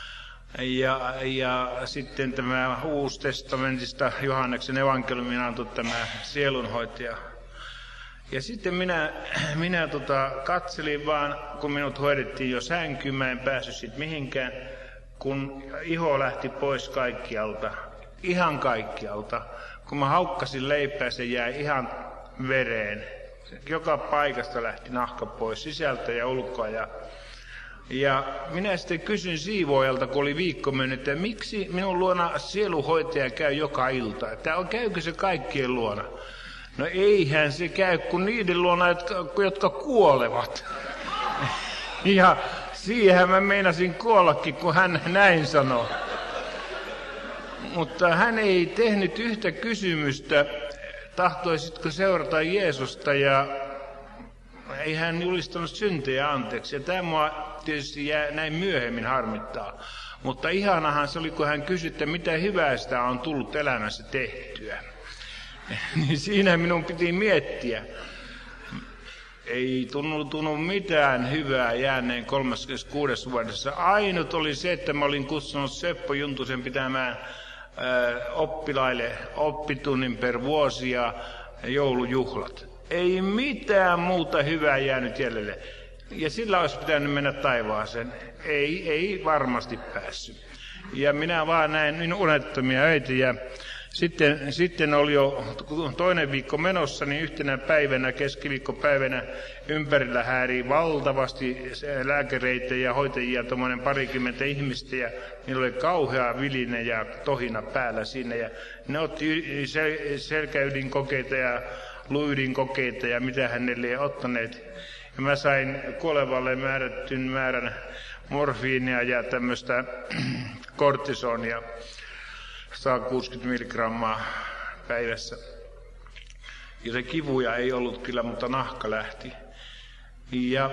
Ja sitten tämä Uusi testamentista Johanneksen evankeliumin antoi tämä sielunhoitaja. Ja sitten minä katselin vaan, kun minut hoidettiin jo sänkyyn, mä en päässyt sitten mihinkään, kun iho lähti pois kaikkialta, ihan kaikkialta. Kun mä haukkasin leipää, se jäi ihan vereen. Joka paikasta lähti nahka pois, sisältä ja ulkoa. Ja minä sitten kysyin siivoojalta, kun oli viikko mennyt, että miksi minun luona sieluhoitaja käy joka ilta? Että käykö se kaikkien luona? No eihän se käy kuin niiden luona, jotka kuolevat. Ja siihen mä meinasin kuollakin, kun hän näin sanoi. Mutta hän ei tehnyt yhtä kysymystä, tahtoisitko seurata Jeesusta ja ei hän julistanut syntejä anteeksi. Ja tämä mua tietysti näin myöhemmin harmittaa. Mutta ihanahan se oli, kun hän kysyi, että mitä hyvää sitä on tullut elämässä tehtyä. Niin siinä minun piti miettiä. Ei tuntunut mitään hyvää jääneen 36 vuodessa. Ainut oli se, että mä olin kutsunut Seppo Juntusen pitämään oppilaille oppitunnin per vuosi ja joulujuhlat. Ei mitään muuta hyvää jäänyt jäljelle. Ja sillä olisi pitänyt mennä taivaaseen. Ei varmasti päässyt. Ja minä vaan näin unettomia öitä ja sitten oli jo toinen viikko menossa, niin yhtenä päivänä, keskiviikkopäivänä, ympärillä häärii valtavasti lääkäreitä ja hoitajia, tuommoinen 20 ihmistä, ja niillä oli kauhea viline ja tohina päällä siinä, ja ne otti selkäydinkokeita ja luuydinkokeita ja mitä hänelle ei ottaneet. Ja mä sain kuolevalle määrättyn määrän morfiinia ja tämmöistä kortisonia 160 milligrammaa päivässä. Ja se kivuja ei ollut kyllä, mutta nahka lähti. Ja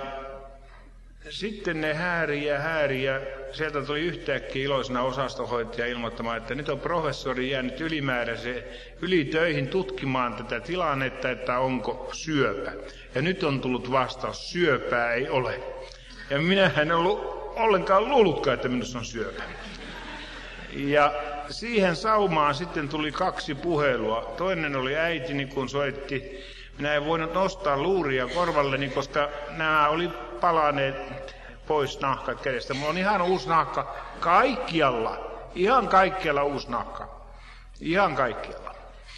sitten ne hääri ja sieltä tuli yhtäkkiä iloisena osastohoitaja ilmoittamaan, että nyt on professori jäänyt ylitöihin tutkimaan tätä tilannetta, että onko syöpä. Ja nyt on tullut vastaus, syöpää ei ole. Ja minähän en ollut ollenkaan luullutkaan, että minussa on syöpä. Ja siihen saumaan sitten tuli 2 puhelua. Toinen oli äitini, kun soitti. Minä en voinut nostaa luuria korvalleni, koska nämä oli palaneet pois nahkat kädestä. Mulla on ihan uusi nahka kaikkialla. Ihan kaikkialla uusi nahka. Ihan kaikkialla.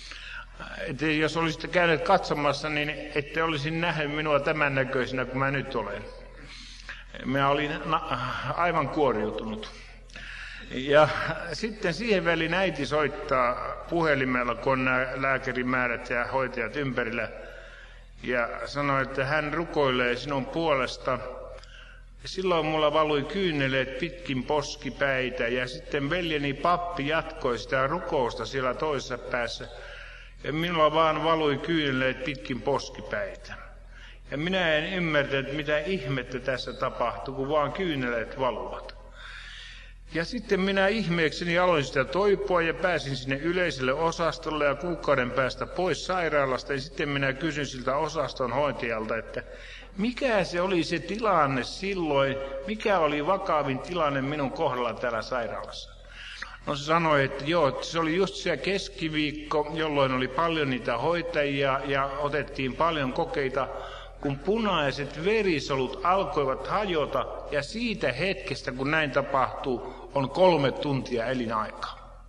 Et jos olisitte käyneet katsomassa, niin ette olisi nähnyt minua tämän näköisenä kuin mä nyt olen. Minä olin aivan kuoriutunut. Ja sitten siihen väliin äiti soittaa puhelimella, kun on nämä lääkärimäärät ja hoitajat ympärillä. Ja sanoi, että hän rukoilee sinun puolesta. Ja silloin mulla valui kyyneleet pitkin poskipäitä. Ja sitten veljeni pappi jatkoi sitä rukousta siellä toisessa päässä. Ja minulla vaan valui kyyneleet pitkin poskipäitä. Ja minä en ymmärtänyt, mitä ihmettä tässä tapahtuu, kun vaan kyyneleet valuvat. Ja sitten minä ihmeekseni aloin sitä toipua ja pääsin sinne yleiselle osastolle ja kuukauden päästä pois sairaalasta. Ja sitten minä kysyin siltä osaston hoitajalta, että mikä se oli se tilanne silloin, mikä oli vakavin tilanne minun kohdalla täällä sairaalassa. No se sanoi, että joo, se oli just se keskiviikko, jolloin oli paljon niitä hoitajia ja otettiin paljon kokeita, kun punaiset verisolut alkoivat hajota ja siitä hetkestä, kun näin tapahtuu, on 3 tuntia elinaikaa.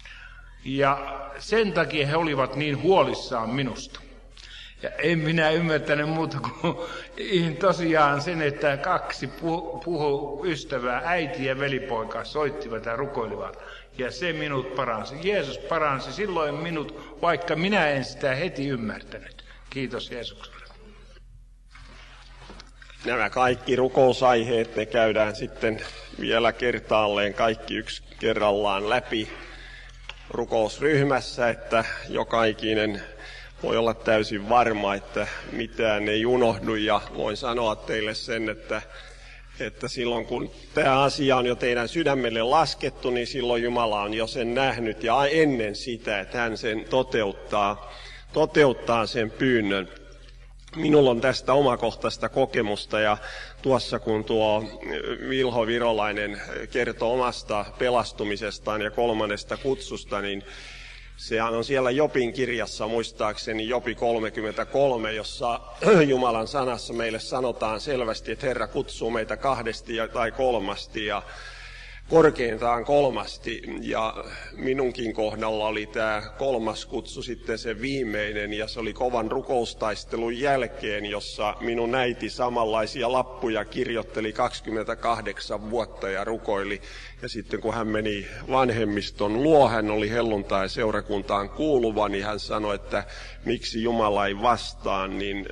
Ja sen takia he olivat niin huolissaan minusta. Ja en minä ymmärtänyt muuta kuin tosiaan sen, että 2 ystävää, äiti ja velipoika, soittivat ja rukoilivat. Ja se minut paransi. Jeesus paransi silloin minut, vaikka minä en sitä heti ymmärtänyt. Kiitos Jeesukselle. Nämä kaikki rukousaiheet, ne käydään sitten vielä kertaalleen kaikki yksi kerrallaan läpi rukousryhmässä, että joka ikinen voi olla täysin varma, että mitään ei unohdu. Ja voin sanoa teille sen, että silloin kun tämä asia on jo teidän sydämelle laskettu, niin silloin Jumala on jo sen nähnyt ja ennen sitä, että hän sen toteuttaa sen pyynnön. Minulla on tästä omakohtaista kokemusta ja tuossa kun tuo Vilho Virolainen kertoo omasta pelastumisestaan ja 3. kutsusta, niin sehän on siellä Jobin kirjassa muistaakseni Jobi 33, jossa Jumalan sanassa meille sanotaan selvästi, että Herra kutsuu meitä 2 tai 3 ja korkeintaan 3. Ja minunkin kohdalla oli tämä 3. kutsu sitten se viimeinen ja se oli kovan rukoustaistelun jälkeen, jossa minun äiti samanlaisia lappuja kirjoitteli 28 vuotta ja rukoili. Ja sitten kun hän meni vanhemmiston luo, hän oli helluntai-seurakuntaan kuuluva, niin hän sanoi, että miksi Jumala ei vastaa, niin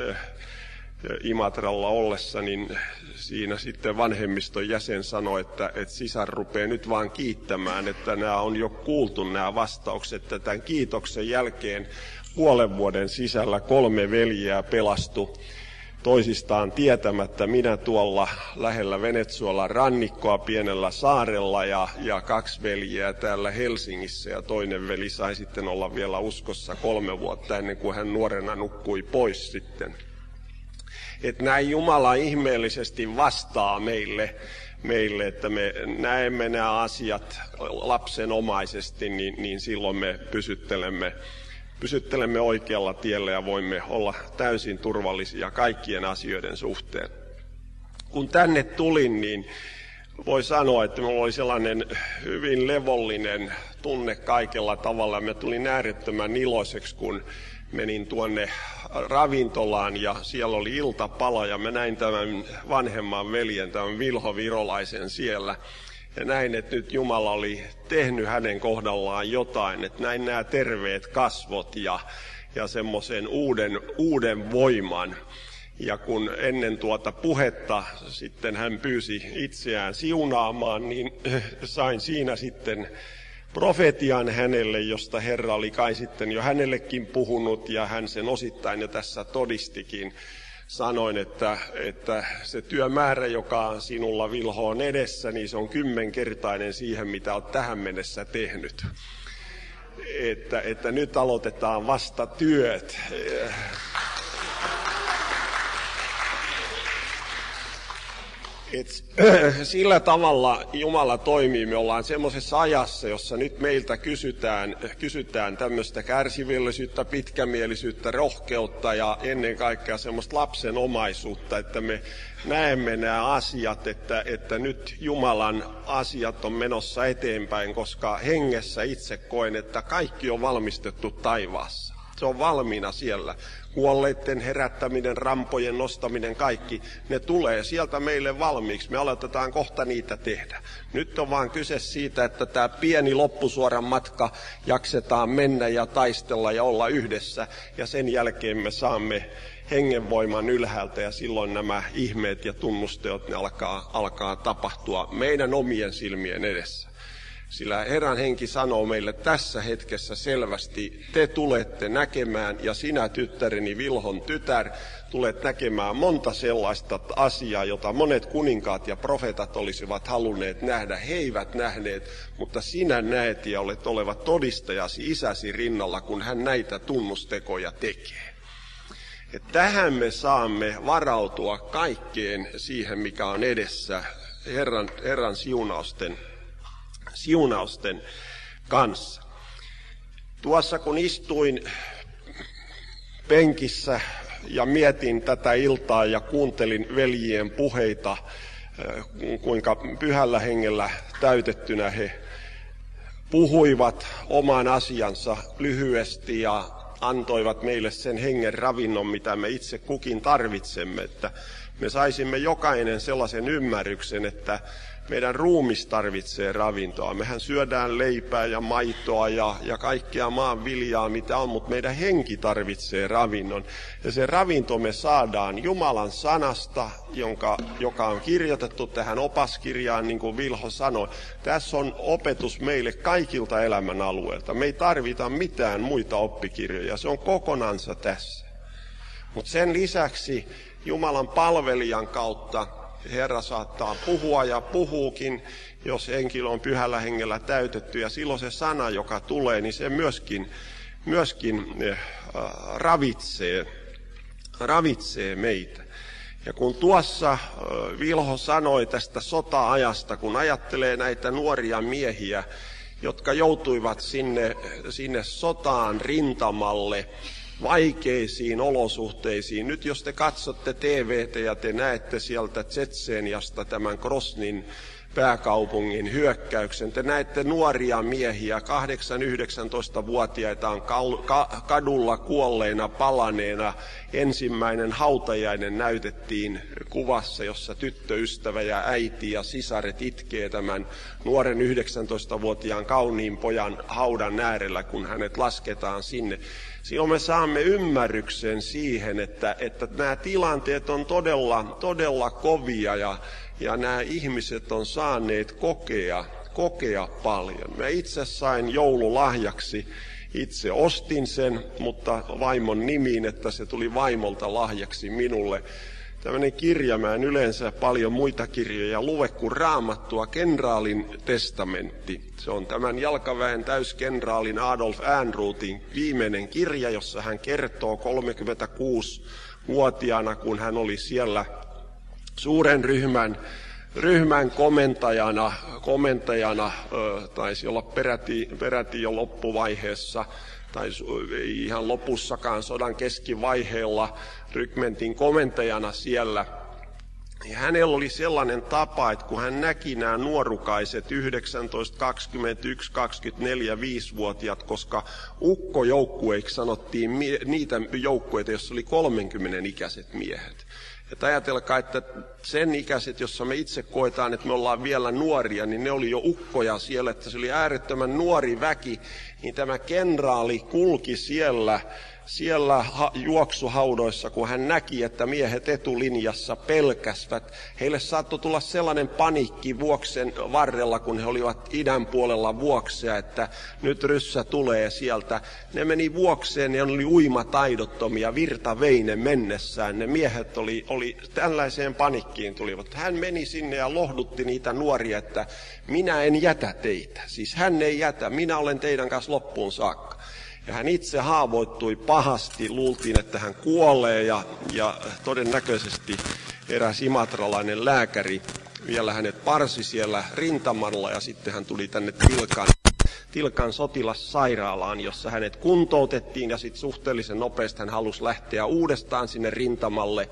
Imatralla ollessa, niin siinä sitten vanhemmiston jäsen sanoi, että sisar rupeaa nyt vaan kiittämään, että nämä on jo kuultu nämä vastaukset, että tämän kiitoksen jälkeen 5 vuoden sisällä 3 veljeä pelastui toisistaan tietämättä. Minä tuolla lähellä Venezuelan rannikkoa pienellä saarella ja 2 veljeä täällä Helsingissä ja toinen veli sai sitten olla vielä uskossa 3 vuotta ennen kuin hän nuorena nukkui pois sitten. Että näin Jumala ihmeellisesti vastaa meille, että me näemme nämä asiat lapsenomaisesti, niin silloin me pysyttelemme oikealla tiellä ja voimme olla täysin turvallisia kaikkien asioiden suhteen. Kun tänne tulin, niin voi sanoa, että minulla oli sellainen hyvin levollinen tunne kaikella tavalla. Mä tulin äärettömän iloiseksi, kun menin tuonne ravintolaan ja siellä oli iltapala ja mä näin tämän vanhemman veljen, tämän Vilho Virolaisen siellä. Ja näin, että nyt Jumala oli tehnyt hänen kohdallaan jotain, että näin nämä terveet kasvot ja semmoisen uuden voiman. Ja kun ennen tuota puhetta sitten hän pyysi itseään siunaamaan, niin sain siinä sitten profetian hänelle, josta Herra oli kai sitten jo hänellekin puhunut, ja hän sen osittain jo tässä todistikin. Sanoin, että se työmäärä, joka sinulla, Vilho, on edessä, niin se on 10-kertainen siihen, mitä olet tähän mennessä tehnyt. Että nyt aloitetaan vasta työt. Sillä tavalla Jumala toimii. Me ollaan semmoisessa ajassa, jossa nyt meiltä kysytään tämmöistä kärsivällisyyttä, pitkämielisyyttä, rohkeutta ja ennen kaikkea semmoista lapsenomaisuutta, että me näemme nämä asiat, että nyt Jumalan asiat on menossa eteenpäin, koska hengessä itse koen, että kaikki on valmistettu taivaassa. Se on valmiina siellä. Kuolleiden herättäminen, rampojen nostaminen, kaikki, ne tulee sieltä meille valmiiksi. Me aloitetaan kohta niitä tehdä. Nyt on vaan kyse siitä, että tämä pieni loppusuoran matka jaksetaan mennä ja taistella ja olla yhdessä. Ja sen jälkeen me saamme hengenvoiman ylhäältä ja silloin nämä ihmeet ja tunnusteot, ne alkaa tapahtua meidän omien silmien edessä. Sillä Herran henki sanoo meille tässä hetkessä selvästi, te tulette näkemään, ja sinä tyttäreni Vilhon tytär, tulet näkemään monta sellaista asiaa, jota monet kuninkaat ja profeetat olisivat halunneet nähdä. He eivät nähneet, mutta sinä näet ja olet oleva todistajasi isäsi rinnalla, kun hän näitä tunnustekoja tekee. Ja tähän me saamme varautua kaikkeen siihen, mikä on edessä Herran siunausten kanssa. Tuossa kun istuin penkissä ja mietin tätä iltaa ja kuuntelin veljien puheita, kuinka pyhällä hengellä täytettynä he puhuivat oman asiansa lyhyesti ja antoivat meille sen hengen ravinnon, mitä me itse kukin tarvitsemme, että me saisimme jokainen sellaisen ymmärryksen, että meidän ruumis tarvitsee ravintoa. Mehän syödään leipää ja maitoa ja kaikkea maan viljaa, mitä on, mutta meidän henki tarvitsee ravinnon. Ja se ravinto me saadaan Jumalan sanasta, joka on kirjoitettu tähän opaskirjaan, niin kuin Vilho sanoi. Tässä on opetus meille kaikilta elämän alueilta. Me ei tarvita mitään muita oppikirjoja, se on kokonansa tässä. Mutta sen lisäksi Jumalan palvelijan kautta Herra saattaa puhua ja puhuukin, jos henkilö on pyhällä hengellä täytetty. Ja silloin se sana, joka tulee, niin se myöskin ravitsee meitä. Ja kun tuossa Vilho sanoi tästä sota-ajasta, kun ajattelee näitä nuoria miehiä, jotka joutuivat sinne sotaan rintamalle, vaikeisiin olosuhteisiin. Nyt jos te katsotte TV:tä ja te näette sieltä Tsetseeniasta tämän Groznin pääkaupungin hyökkäyksen, te näette nuoria miehiä, 8-19-vuotiaita on kadulla kuolleena, palaneena. Ensimmäinen hautajainen näytettiin kuvassa, jossa tyttöystävä ja äiti ja sisaret itkee tämän nuoren 19-vuotiaan kauniin pojan haudan äärellä, kun hänet lasketaan sinne. Silloin me saamme ymmärryksen siihen, että nämä tilanteet on todella kovia ja nämä ihmiset on saaneet kokea paljon. Mä itse sain joululahjaksi, itse ostin sen, mutta vaimon nimiin, että se tuli vaimolta lahjaksi minulle. Tällainen kirja, mä en yleensä paljon muita kirjoja lue kuin Raamattua, Kenraalin testamentti. Se on tämän jalkaväen täyskenraalin Adolf Ehrnroothin viimeinen kirja, jossa hän kertoo 36-vuotiaana, kun hän oli siellä suuren ryhmän komentajana taisi olla peräti jo loppuvaiheessa, tai ei ihan lopussakaan, sodan keskivaiheella rykmentin komentajana siellä. Ja hänellä oli sellainen tapa, että kun hän näki nämä nuorukaiset 19, 21, 24, 5-vuotiaat, koska ukkojoukkueiksi sanottiin niitä joukkueita, joissa oli 30-ikäiset miehet. Että ajatelkaa, että sen ikäiset, jossa me itse koetaan, että me ollaan vielä nuoria, niin ne oli jo ukkoja siellä, että se oli äärettömän nuori väki, niin tämä kenraali kulki siellä juoksuhaudoissa, kun hän näki, että miehet etulinjassa pelkäsivät. Heille saattoi tulla sellainen paniikki vuoksen varrella, kun he olivat idän puolella vuoksea, että nyt ryssä tulee sieltä. Ne meni vuokseen, ne oli uimataidottomia, virta vei ne mennessään. Ne miehet oli tällaiseen panikkiin tulivat. Hän meni sinne ja lohdutti niitä nuoria, että minä en jätä teitä. Siis hän ei jätä, minä olen teidän kanssa loppuun saakka. Ja hän itse haavoittui pahasti, luultiin, että hän kuolee ja todennäköisesti eräs imatralainen lääkäri vielä hänet parsi siellä rintamalla ja sitten hän tuli tänne Tilkan sotilassairaalaan, jossa hänet kuntoutettiin ja sitten suhteellisen nopeasti hän halusi lähteä uudestaan sinne rintamalle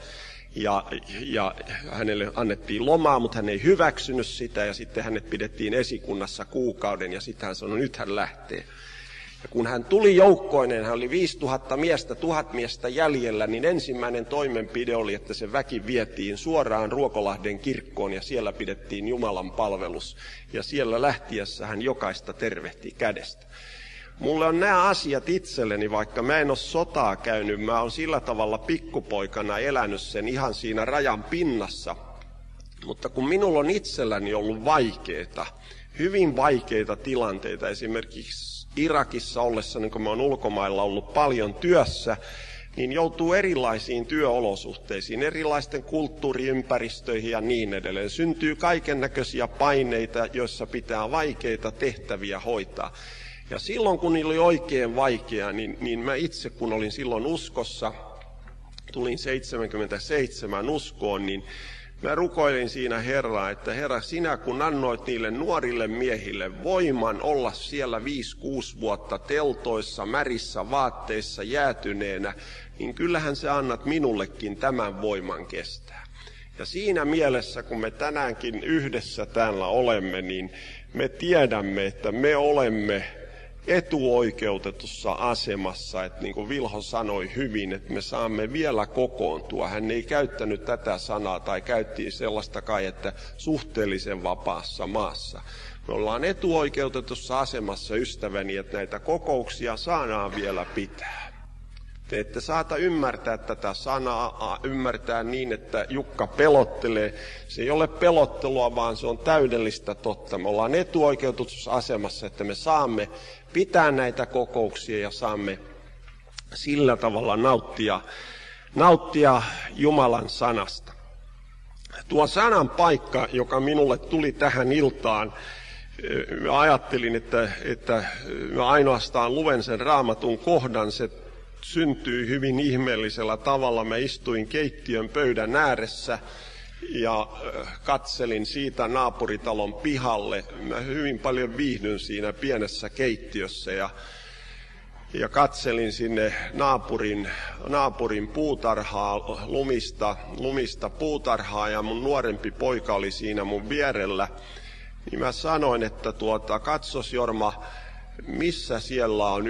ja hänelle annettiin lomaa, mutta hän ei hyväksynyt sitä ja sitten hänet pidettiin esikunnassa kuukauden ja sitten hän sanoi, nyt hän lähtee. Ja kun hän tuli joukkoineen, hän oli 5000 miestä, 1000 miestä jäljellä, niin ensimmäinen toimenpide oli, että se väki vietiin suoraan Ruokolahden kirkkoon ja siellä pidettiin Jumalan palvelus. Ja siellä lähtiessä hän jokaista tervehti kädestä. Mulle on nämä asiat itselleni, vaikka mä en ole sotaa käynyt, mä oon sillä tavalla pikkupoikana elänyt sen ihan siinä rajan pinnassa. Mutta kun minulla on itselläni ollut vaikeita, hyvin vaikeita tilanteita, esimerkiksi Irakissa ollessa, kun mä oon ulkomailla ollut paljon työssä, niin joutuu erilaisiin työolosuhteisiin, erilaisten kulttuuriympäristöihin ja niin edelleen. Syntyy kaikennäköisiä paineita, joissa pitää vaikeita tehtäviä hoitaa. Ja silloin, kun niillä oli oikein vaikeaa, niin mä itse, kun olin silloin uskossa, tulin 77 uskoon, niin mä rukoilin siinä Herraa, että Herra, sinä kun annoit niille nuorille miehille voiman olla siellä 5-6 vuotta teltoissa, märissä vaatteissa, jäätyneenä, niin kyllähän sä annat minullekin tämän voiman kestää. Ja siinä mielessä, kun me tänäänkin yhdessä täällä olemme, niin me tiedämme, että me olemme etuoikeutetussa asemassa, että niin kuin Vilho sanoi hyvin, että me saamme vielä kokoontua. Hän ei käyttänyt tätä sanaa tai käytti sellaista kai, että suhteellisen vapaassa maassa. Me ollaan etuoikeutetussa asemassa, ystäväni, että näitä kokouksia saadaan vielä pitää. Te ette saata ymmärtää tätä sanaa, ymmärtää niin, että Jukka pelottelee. Se ei ole pelottelua, vaan se on täydellistä totta. Me ollaan etuoikeutetussa asemassa, että me saamme pitää näitä kokouksia ja saamme sillä tavalla nauttia Jumalan sanasta. Tuo sanan paikka, joka minulle tuli tähän iltaan, mä ajattelin, että mä ainoastaan luen sen Raamatun kohdan, se syntyi hyvin ihmeellisellä tavalla. Mä istuin keittiön pöydän ääressä ja katselin siitä naapuritalon pihalle. Mä hyvin paljon viihdyn siinä pienessä keittiössä ja katselin sinne naapurin puutarhaa, lumista puutarhaa ja mun nuorempi poika oli siinä mun vierellä. Niin mä sanoin, että katsos Jorma, missä siellä on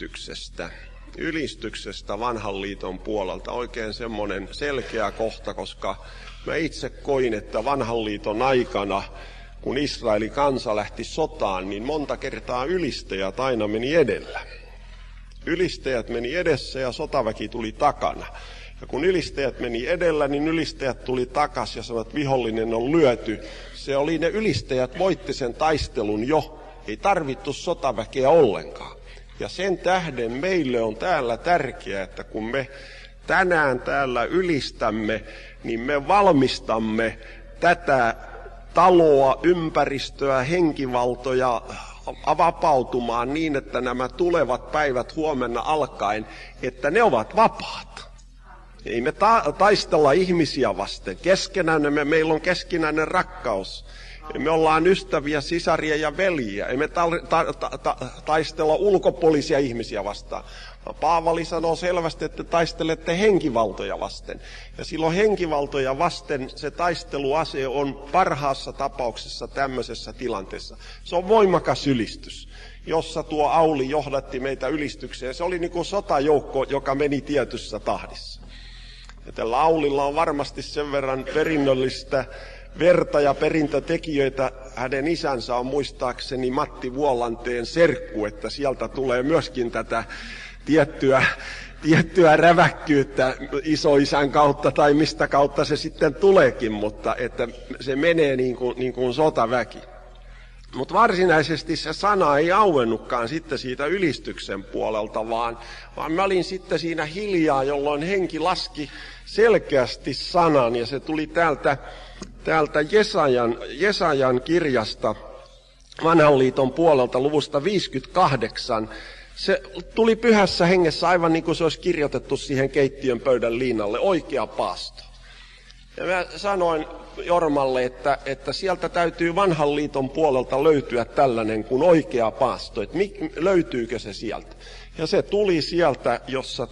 ylistyksestä vanhan liiton puolelta. Oikein semmoinen selkeä kohta, koska mä itse koin, että vanhan liiton aikana, kun Israelin kansa lähti sotaan, niin monta kertaa ylistäjät aina meni edellä. Ylistäjät meni edessä ja sotaväki tuli takana. Ja kun ylistäjät meni edellä, niin ylistäjät tuli takas ja sanoi, että vihollinen on lyöty. Se oli, ne ylistäjät voitti sen taistelun jo. Ei tarvittu sotaväkeä ollenkaan. Ja sen tähden meille on täällä tärkeää, että kun me tänään täällä ylistämme, niin me valmistamme tätä taloa, ympäristöä, henkivaltoja vapautumaan niin, että nämä tulevat päivät huomenna alkaen, että ne ovat vapaat. Ei me taistella ihmisiä vasten. Keskenään meillä on keskinäinen rakkaus. Me ollaan ystäviä, sisaria ja veljiä. Ei me taistella ulkopuolisia ihmisiä vastaan. Paavali sanoo selvästi, että taistelette henkivaltoja vasten. Ja silloin henkivaltoja vasten se taisteluase on parhaassa tapauksessa tämmöisessä tilanteessa. Se on voimakas ylistys, jossa tuo Auli johdatti meitä ylistykseen. Se oli niin kuin sotajoukko, joka meni tietyssä tahdissa. Ja tällä Aulilla on varmasti sen verran perinnöllistä verta ja perintötekijöitä. Hänen isänsä on muistaakseni Matti Vuolanteen serkku, että sieltä tulee myöskin tätä tiettyä räväkkyyttä isoisän kautta tai mistä kautta se sitten tuleekin, mutta että se menee niin kuin sotaväki. Mutta varsinaisesti se sana ei auennutkaan sitten siitä ylistyksen puolelta, vaan mä olin sitten siinä hiljaa, jolloin henki laski selkeästi sanan, ja se tuli täältä Jesajan kirjasta Vanhan liiton puolelta luvusta 58. Se tuli pyhässä hengessä aivan niin kuin se olisi kirjoitettu siihen keittiön pöydän liinalle, oikea paasto. Ja mä sanoin Jormalle, että sieltä täytyy Vanhan liiton puolelta löytyä tällainen kuin oikea paasto, että löytyykö se sieltä. Ja se tuli sieltä, jossa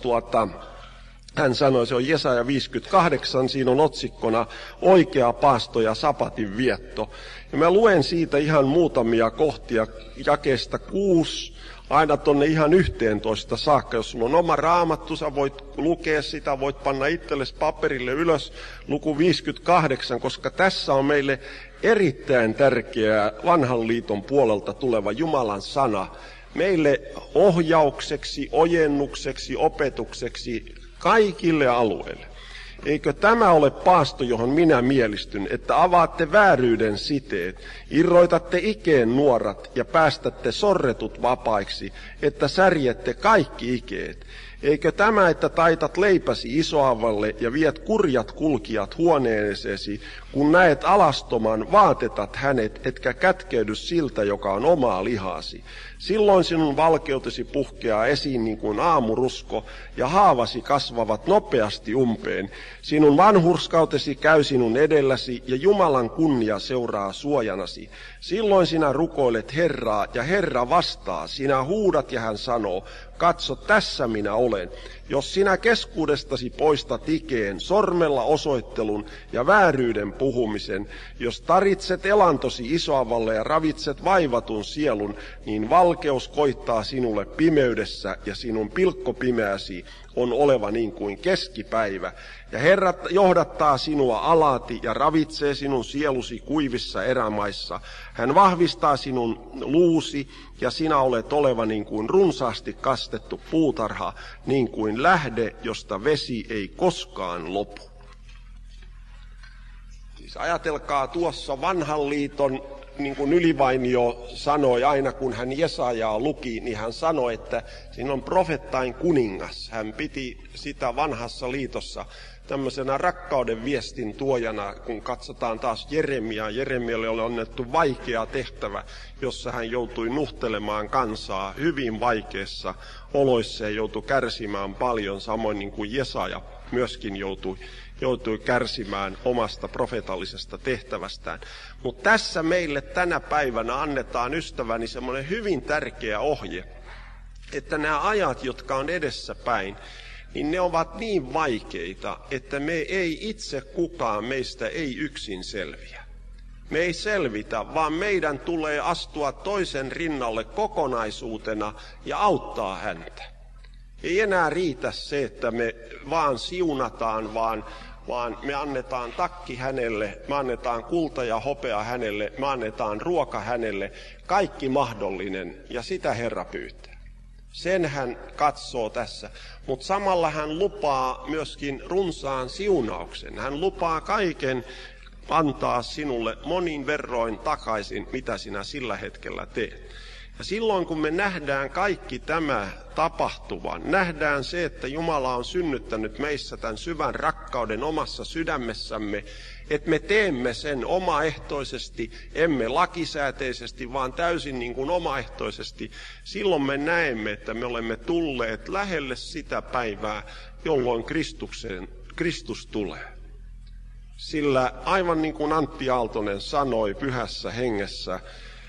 hän sanoi, se on Jesaja 58, siinä on otsikkona oikea paasto ja sapatin vietto. Ja mä luen siitä ihan muutamia kohtia jakeesta 6 aina tonne ihan 11 saakka. Jos sulla on oma raamattu, sä voit lukea sitä, voit panna itsellesi paperille ylös luku 58, koska tässä on meille erittäin tärkeä Vanhan liiton puolelta tuleva Jumalan sana. Meille ohjaukseksi, ojennukseksi, opetukseksi kaikille alueille. Eikö tämä ole paasto, johon minä mielistyn, että avaatte vääryyden siteet, irroitatte ikeen nuorat ja päästätte sorretut vapaiksi, että särjette kaikki ikeet? Eikö tämä, että taitat leipäsi isoavalle ja viet kurjat kulkijat huoneeseesi, kun näet alastoman, vaatetat hänet, etkä kätkeydy siltä, joka on omaa lihaasi? Silloin sinun valkeutesi puhkeaa esiin niin kuin aamurusko, ja haavasi kasvavat nopeasti umpeen. Sinun vanhurskautesi käy sinun edelläsi, ja Jumalan kunnia seuraa suojanasi. Silloin sinä rukoilet Herraa, ja Herra vastaa. Sinä huudat, ja hän sanoo, katso, tässä minä olen. Jos sinä keskuudestasi poistat ikeen, sormella osoittelun ja vääryyden puhumisen, jos taritset elantosi isoavalle ja ravitset vaivatun sielun, niin valkeus koittaa sinulle pimeydessä ja sinun pilkkopimeäsi on oleva niin kuin keskipäivä. Ja Herra johdattaa sinua alati ja ravitsee sinun sielusi kuivissa erämaissa. Hän vahvistaa sinun luusi ja sinä olet oleva niin kuin runsaasti kastettu puutarha, niin kuin lähde, josta vesi ei koskaan lopu. Siis ajatelkaa tuossa Vanhan liiton, niin kuin Ylivainio sanoi aina kun hän Jesajaa luki, niin hän sanoi, että siinä on profettain kuningas. Hän piti sitä Vanhassa liitossa tämmöisenä rakkauden viestin tuojana, kun katsotaan taas Jeremiaa. Jeremialle oli annettu vaikea tehtävä, jossa hän joutui nuhtelemaan kansaa hyvin vaikeissa oloissa ja joutui kärsimään paljon, samoin niin kuin Jesaja myöskin joutui kärsimään omasta profeetallisesta tehtävästään. Mutta tässä meille tänä päivänä annetaan, ystäväni, semmoinen hyvin tärkeä ohje, että nämä ajat, jotka on edessäpäin, niin ne ovat niin vaikeita, että me ei itse kukaan meistä ei yksin selviä. Me ei selvitä, vaan meidän tulee astua toisen rinnalle kokonaisuutena ja auttaa häntä. Ei enää riitä se, että me vaan siunataan, vaan me annetaan takki hänelle, me annetaan kulta ja hopea hänelle, me annetaan ruoka hänelle, kaikki mahdollinen, ja sitä Herra pyytää. Sen hän katsoo tässä, mutta samalla hän lupaa myöskin runsaan siunauksen. Hän lupaa kaiken antaa sinulle monin verroin takaisin, mitä sinä sillä hetkellä teet. Ja silloin kun me nähdään kaikki tämä tapahtuvan, nähdään se, että Jumala on synnyttänyt meissä tämän syvän rakkauden omassa sydämessämme, että me teemme sen omaehtoisesti, emme lakisääteisesti, vaan täysin niin kuin omaehtoisesti, silloin me näemme, että me olemme tulleet lähelle sitä päivää, jolloin Kristus tulee. Sillä aivan niin kuin Antti Aaltonen sanoi pyhässä hengessä,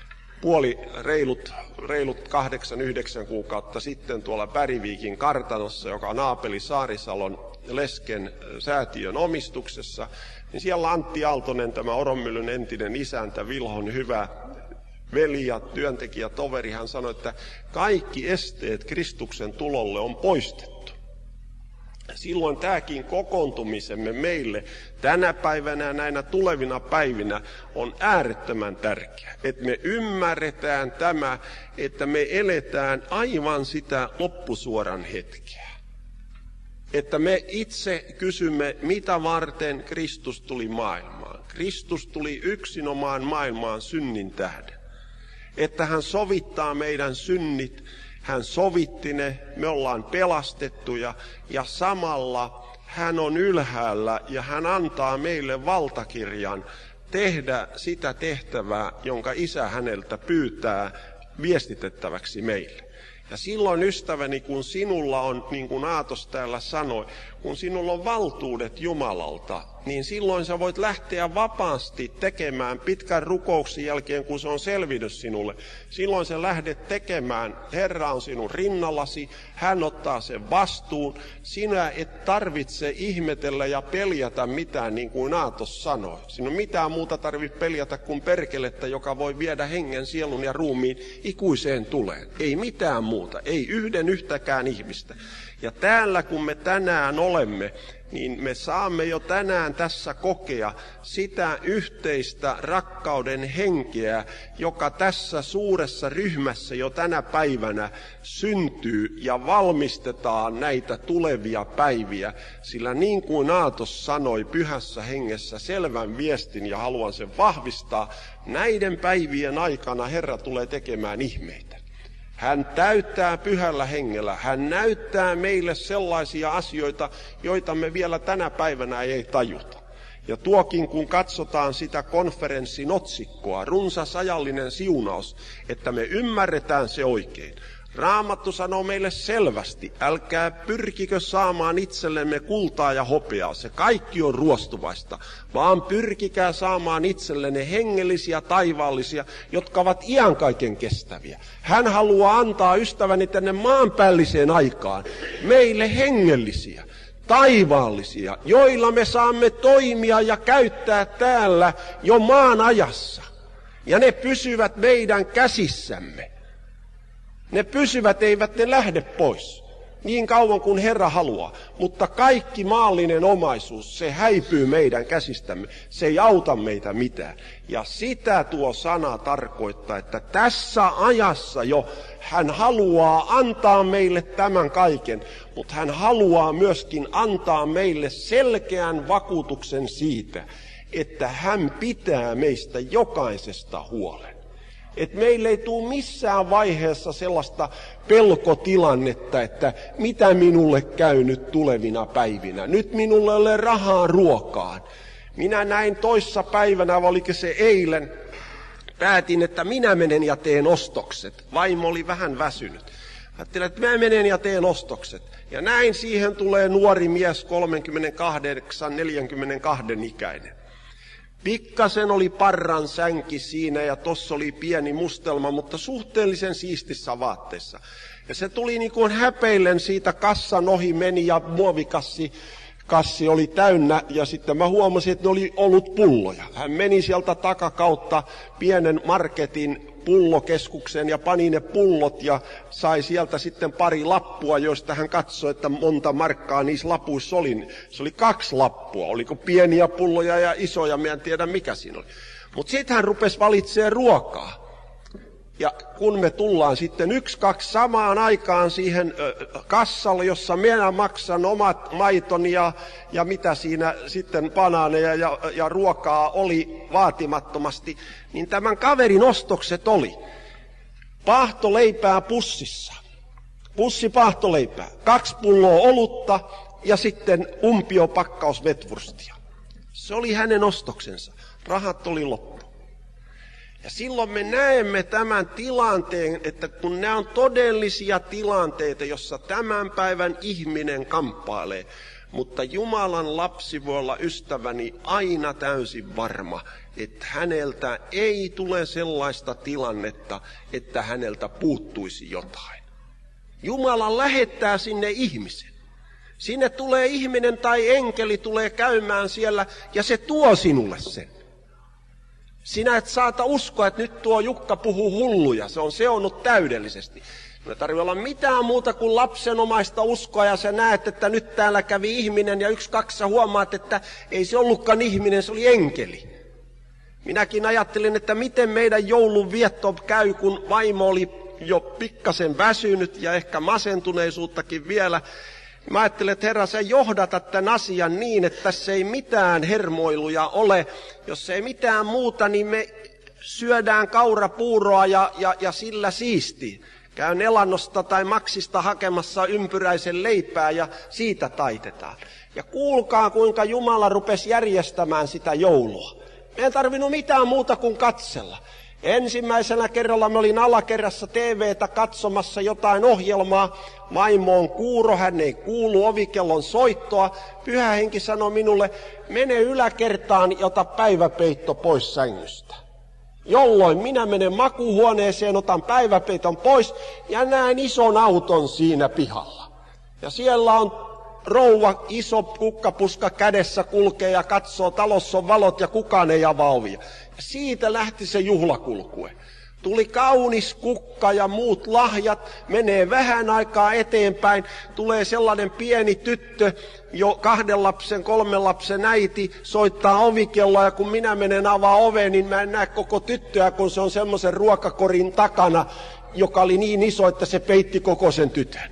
reilut 8-9 kuukautta sitten tuolla Päriviikin kartanossa, joka on Aapeli Saarisalon lesken säätiön omistuksessa, niin siellä Antti Aaltonen, tämä Oronmyllyn entinen isäntä, Vilhon hyvä veli ja työntekijä, toveri, hän sanoi, että kaikki esteet Kristuksen tulolle on poistettu. Silloin tämäkin kokoontumisemme meille tänä päivänä ja näinä tulevina päivinä on äärettömän tärkeä. Että me ymmärretään tämä, että me eletään aivan sitä loppusuoran hetkeä. Että me itse kysymme, mitä varten Kristus tuli maailmaan. Kristus tuli yksinomaan maailmaan synnin tähden. Että hän sovittaa meidän synnit, hän sovitti ne, me ollaan pelastettuja ja samalla hän on ylhäällä ja hän antaa meille valtakirjan tehdä sitä tehtävää, jonka Isä häneltä pyytää viestitettäväksi meille. Ja silloin, ystäväni, kun sinulla on, niin kuin Aatos täällä sanoi, kun sinulla on valtuudet Jumalalta, niin silloin sä voit lähteä vapaasti tekemään pitkän rukouksen jälkeen, kun se on selvinnyt sinulle. Silloin sä lähdet tekemään, Herra on sinun rinnallasi, hän ottaa sen vastuun. Sinä et tarvitse ihmetellä ja peljätä mitään, niin kuin Aatos sanoi. Sinun mitään muuta tarvitse peljätä kuin perkelettä, joka voi viedä hengen, sielun ja ruumiin ikuiseen tuleen. Ei mitään muuta, ei yhtäkään ihmistä. Ja täällä kun me tänään olemme, niin me saamme jo tänään tässä kokea sitä yhteistä rakkauden henkeä, joka tässä suuressa ryhmässä jo tänä päivänä syntyy ja valmistetaan näitä tulevia päiviä. Sillä niin kuin Aatos sanoi pyhässä hengessä selvän viestin ja haluan sen vahvistaa, näiden päivien aikana Herra tulee tekemään ihmeitä. Hän täyttää pyhällä hengellä. Hän näyttää meille sellaisia asioita, joita me vielä tänä päivänä ei tajuta. Ja tuokin, kun katsotaan sitä konferenssin otsikkoa, runsas ajallinen siunaus, että me ymmärretään se oikein. Raamattu sanoo meille selvästi, älkää pyrkikö saamaan itsellemme kultaa ja hopeaa, se kaikki on ruostuvaista, vaan pyrkikää saamaan itsellenne hengellisiä, taivaallisia, jotka ovat iankaiken kestäviä. Hän haluaa antaa, ystäväni, tänne maanpäälliseen aikaan meille hengellisiä, taivaallisia, joilla me saamme toimia ja käyttää täällä jo maan ajassa. Ja ne pysyvät meidän käsissämme. Ne pysyvät, eivät ne lähde pois, niin kauan kuin Herra haluaa. Mutta kaikki maallinen omaisuus, se häipyy meidän käsistämme, se ei auta meitä mitään. Ja sitä tuo sana tarkoittaa, että tässä ajassa jo hän haluaa antaa meille tämän kaiken, mutta hän haluaa myöskin antaa meille selkeän vakuutuksen siitä, että hän pitää meistä jokaisesta huolen. Että meille ei tule missään vaiheessa sellaista pelkotilannetta, että mitä minulle käy nyt tulevina päivinä. Nyt minulle ei ole rahaa ruokaan. Minä näin toissa päivänä, vai oliko se eilen, päätin, että minä menen ja teen ostokset. Vaimo oli vähän väsynyt. Ajattelin, että mä menen ja teen ostokset. Ja näin siihen tulee nuori mies, 38-42 ikäinen. Pikkasen oli parran sänki siinä ja tossa oli pieni mustelma, mutta suhteellisen siistissä vaatteissa. Ja se tuli niin kuin häpeillen siitä kassan ohi meni ja muovikassi oli täynnä ja sitten mä huomasin, että ne oli ollut pulloja. Hän meni sieltä takakautta pienen marketin pullokeskukseen ja pani ne pullot ja sai sieltä sitten pari lappua, joista hän katsoi, että monta markkaa niissä lapuissa oli. Se oli 2 lappua, oliko pieniä pulloja ja isoja, mä en tiedä mikä siinä oli. Mutta sitten hän rupesi valitsemaan ruokaa. Ja kun me tullaan sitten 1-2 samaan aikaan siihen kassalle, jossa minä maksan omat maitoni ja mitä siinä sitten banaaneja ja ruokaa oli vaatimattomasti, niin tämän kaverin ostokset oli paahtoleipää pussissa, pussi paahtoleipää, 2 pulloa olutta ja sitten umpiopakkaus wetwurstia. Se oli hänen ostoksensa, rahat oli loppu. Ja silloin me näemme tämän tilanteen, että kun nämä on todellisia tilanteita, jossa tämän päivän ihminen kamppailee, mutta Jumalan lapsi voi olla, ystäväni, aina täysin varma, että häneltä ei tule sellaista tilannetta, että häneltä puuttuisi jotain. Jumala lähettää sinne ihmisen. Sinne tulee ihminen tai enkeli tulee käymään siellä ja se tuo sinulle sen. Sinä et saata uskoa, että nyt tuo Jukka puhuu hulluja, se on seonnut täydellisesti. Ei tarvitse olla mitään muuta kuin lapsenomaista uskoa ja sä näet, että nyt täällä kävi ihminen ja 1, 2 sä huomaat, että ei se ollutkaan ihminen, se oli enkeli. Minäkin ajattelin, että miten meidän joulun vietto käy, kun vaimo oli jo pikkasen väsynyt ja ehkä masentuneisuuttakin vielä. Mä ajattelin, että Herra, sä johdatat tämän asian niin, että tässä ei mitään hermoiluja ole. Jos ei mitään muuta, niin me syödään kaurapuuroa ja sillä siisti. Käyn Elannosta tai Maksista hakemassa ympyräisen leipää ja siitä taitetaan. Ja kuulkaa, kuinka Jumala rupesi järjestämään sitä joulua. Me ei tarvinnut mitään muuta kuin katsella. Ensimmäisenä kerralla mä olin alakerrassa TV:tä katsomassa jotain ohjelmaa. Vaimo on kuuro, hän ei kuulu ovikellon soittoa. Pyhä Henki sanoi minulle, mene yläkertaan ja ota päiväpeitto pois sängystä. Jolloin minä menen makuuhuoneeseen, otan päiväpeiton pois ja näen ison auton siinä pihalla. Ja siellä on rouva iso kukkapuska kädessä kulkee ja katsoo, talossa on valot ja kukaan ei avaa ovia. Ja siitä lähti se juhlakulkue. Tuli kaunis kukka ja muut lahjat, menee vähän aikaa eteenpäin, tulee sellainen pieni tyttö, jo 2 lapsen, 3 lapsen äiti, soittaa ovikelloa ja kun minä menen avaa oveen, niin mä en näe koko tyttöä, kun se on semmoisen ruokakorin takana, joka oli niin iso, että se peitti koko sen tytön.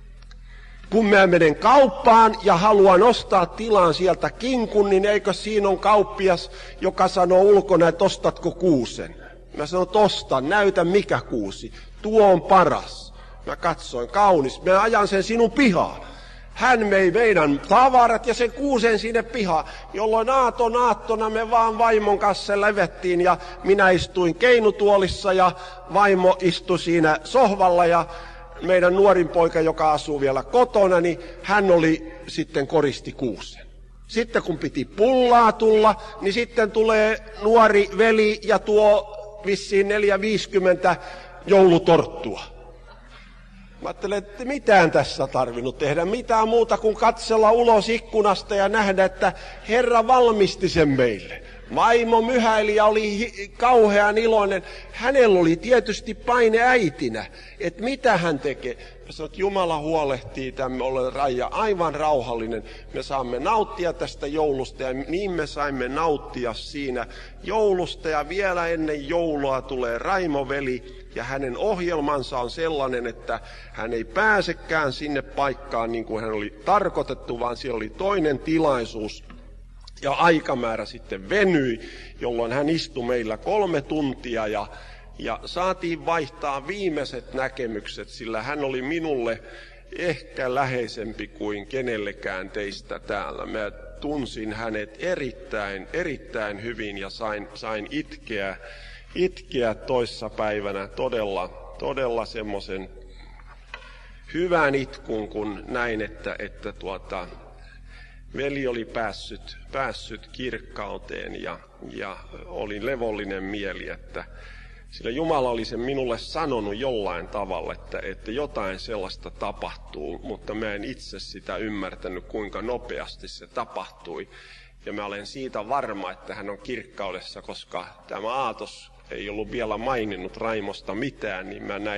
Kun mä menen kauppaan ja haluan ostaa tilaan sieltä kinkun, niin eikö siinä on kauppias, joka sanoo ulkona, että ostatko kuusen? Mä sanon, ostan, näytä mikä kuusi. Tuo on paras. Mä katsoin, kaunis, mä ajan sen sinun pihaan. Hän vei meidän tavarat ja sen kuusen sinne pihaan, jolloin aattona me vaan vaimon kanssa levettiin ja minä istuin keinutuolissa ja vaimo istui siinä sohvalla ja meidän nuorin poika, joka asuu vielä kotona, niin hän oli sitten koristi kuusen. Sitten kun piti pullaa tulla, niin sitten tulee nuori veli ja tuo vissiin 450 joulutorttua. Mä ajattelin, että mitään tässä tarvinnut tehdä, mitään muuta kuin katsella ulos ikkunasta ja nähdä, että Herra valmisti sen meille. Vaimo myhäili ja oli kauhean iloinen. Hänellä oli tietysti paine äitinä, että mitä hän tekee. Mä sanoin, että Jumala huolehtii tämän, olen Raija aivan rauhallinen. Me saamme nauttia tästä joulusta ja niin me saimme nauttia siinä joulusta. Ja vielä ennen joulua tulee Raimo-veli ja hänen ohjelmansa on sellainen, että hän ei pääsekään sinne paikkaan niin kuin hän oli tarkoitettu, vaan siellä oli toinen tilaisuus. Ja aikamäärä sitten venyi, jolloin hän istui meillä 3 tuntia ja saatiin vaihtaa viimeiset näkemykset, sillä hän oli minulle ehkä läheisempi kuin kenellekään teistä täällä. Mä tunsin hänet erittäin hyvin ja sain itkeä toissapäivänä todella semmoisen hyvän itkun, kun näin, että veli oli päässyt kirkkauteen ja oli levollinen mieli, että sillä Jumala oli sen minulle sanonut jollain tavalla, että jotain sellaista tapahtuu, mutta mä en itse sitä ymmärtänyt, kuinka nopeasti se tapahtui. Ja mä olen siitä varma, että hän on kirkkaudessa, koska tämä aatos ei ollut vielä maininnut Raimosta mitään, niin mä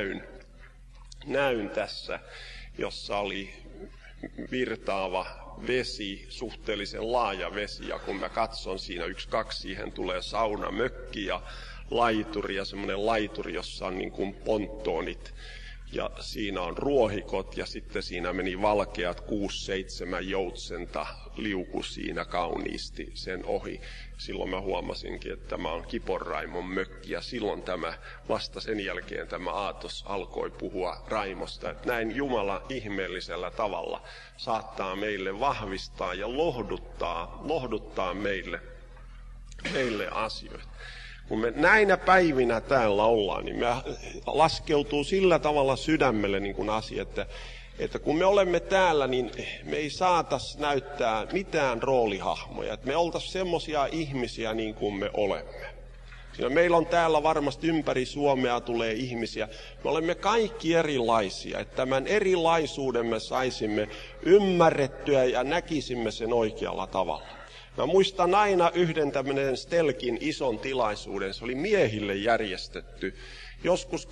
näyn tässä, jossa oli virtaava vesi, suhteellisen laaja vesi, ja kun mä katson siinä 1-2, siihen tulee saunamökki ja laituri, ja semmoinen laituri, jossa on niin kuin ponttoonit, ja siinä on ruohikot, ja sitten siinä meni valkeat 6-7 joutsenta liuku siinä kauniisti sen ohi. Silloin mä huomasinkin, että tämä on Kipon Raimon mökki, ja silloin vasta sen jälkeen tämä aatos alkoi puhua Raimosta. Että näin Jumala ihmeellisellä tavalla saattaa meille vahvistaa ja lohduttaa meille asioita. Kun me näinä päivinä täällä ollaan, niin me laskeutuu sillä tavalla sydämelle niin kuin asia, että kun me olemme täällä, niin me ei saatas näyttää mitään roolihahmoja. Että me oltaisiin semmoisia ihmisiä niin kuin me olemme. Siinä meillä on täällä varmasti ympäri Suomea tulee ihmisiä. Me olemme kaikki erilaisia. Että tämän erilaisuuden me saisimme ymmärrettyä ja näkisimme sen oikealla tavalla. Mä muistan aina yhden tämmöinen Stelkin ison tilaisuuden, se oli miehille järjestetty. Joskus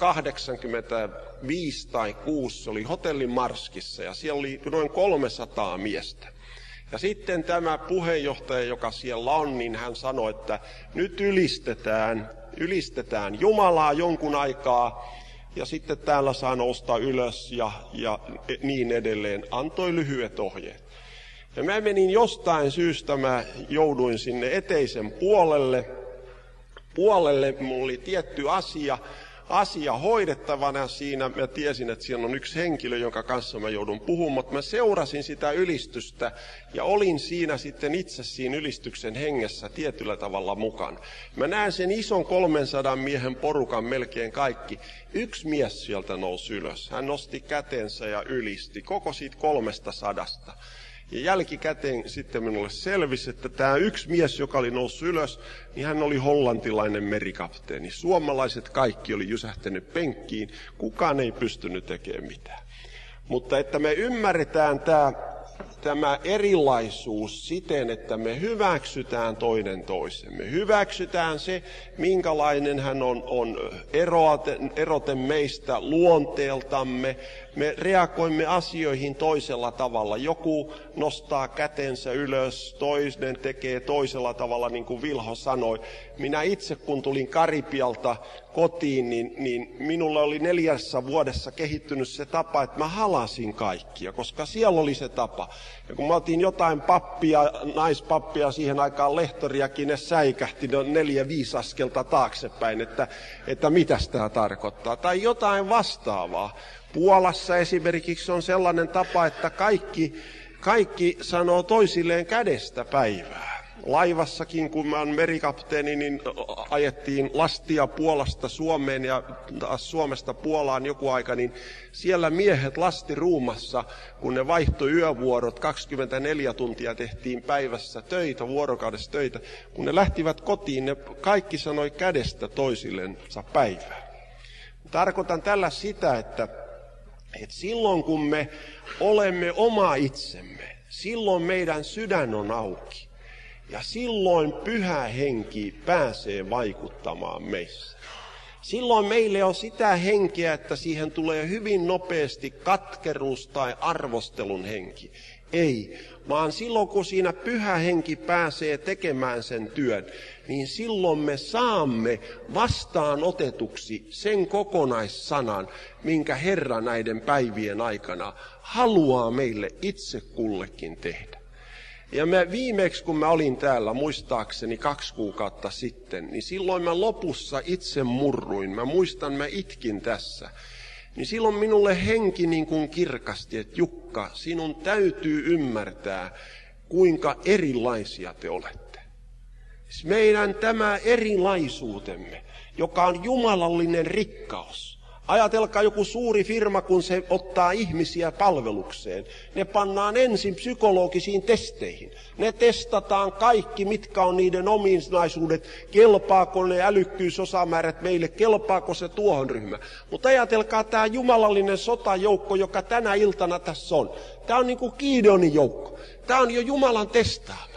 85 tai 6 se oli Hotelli Marskissa ja siellä oli noin 300 miestä. Ja sitten tämä puheenjohtaja, joka siellä on, niin hän sanoi, että nyt ylistetään Jumalaa jonkun aikaa ja sitten täällä saa nousta ylös ja niin edelleen. Antoi lyhyet ohjeet. Ja mä menin jostain syystä, mä jouduin sinne eteisen puolelle. Mulla oli tietty asia hoidettavana siinä. Mä tiesin, että siellä on yksi henkilö, jonka kanssa mä joudun puhumaan, mutta mä seurasin sitä ylistystä ja olin siinä sitten itse siinä ylistyksen hengessä tietyllä tavalla mukana. Mä näen sen ison 300 miehen porukan melkein kaikki. Yksi mies sieltä nousi ylös. Hän nosti kätensä ja ylisti koko siitä 300. Ja jälkikäteen sitten minulle selvisi, että tämä yksi mies, joka oli noussut ylös, niin hän oli hollantilainen merikapteeni. Suomalaiset kaikki oli jysähtänyt penkkiin, kukaan ei pystynyt tekemään mitään. Mutta että me ymmärretään tämä erilaisuus siten, että me hyväksytään toinen toisemme. Hyväksytään se, minkälainen hän on eroten meistä luonteeltamme. Me reagoimme asioihin toisella tavalla. Joku nostaa kätensä ylös, toinen tekee toisella tavalla, niin kuin Vilho sanoi. Minä itse, kun tulin Karibialta kotiin, niin minulla oli 4 vuodessa kehittynyt se tapa, että mä halasin kaikkia, koska siellä oli se tapa. Ja kun mä otin jotain naispappia siihen aikaan lehtoriakin, ne säikähti 4-5 askelta taaksepäin, että mitäs tämä tarkoittaa. Tai jotain vastaavaa. Puolassa esimerkiksi on sellainen tapa, että kaikki sanoo toisilleen kädestä päivää. Laivassakin, kun mä oon merikapteeni, niin ajettiin lastia Puolasta Suomeen ja taas Suomesta Puolaan joku aika, niin siellä miehet lastiruumassa, kun ne vaihtoi yövuorot, 24 tuntia tehtiin päivässä töitä, vuorokaudessa töitä, kun ne lähtivät kotiin, ne kaikki sanoi kädestä toisillensa päivää. Tarkoitan tällä sitä, että silloin kun me olemme oma itsemme, silloin meidän sydän on auki. Ja silloin Pyhä Henki pääsee vaikuttamaan meissä. Silloin meille on sitä henkeä, että siihen tulee hyvin nopeasti katkeruus tai arvostelun henki. Ei, vaan silloin kun siinä Pyhä Henki pääsee tekemään sen työn, niin silloin me saamme vastaanotetuksi sen kokonaissanan, minkä Herra näiden päivien aikana haluaa meille itse kullekin tehdä. Ja mä viimeksi, kun mä olin täällä, muistaakseni 2 kuukautta sitten, niin silloin mä lopussa itse murruin. Mä muistan, mä itkin tässä. Niin silloin minulle henki niin kuin kirkasti, että Jukka, sinun täytyy ymmärtää, kuinka erilaisia te olette. Meidän tämä erilaisuutemme, joka on jumalallinen rikkaus. Ajatelkaa joku suuri firma, kun se ottaa ihmisiä palvelukseen. Ne pannaan ensin psykologisiin testeihin. Ne testataan kaikki, mitkä on niiden ominaisuudet. Kelpaako ne älykkyysosamäärät meille, kelpaako se tuohon ryhmään. Mutta ajatelkaa tämä jumalallinen sotajoukko, joka tänä iltana tässä on. Tämä on niin kuin Gideonin joukko. Tämä on jo Jumalan testaama.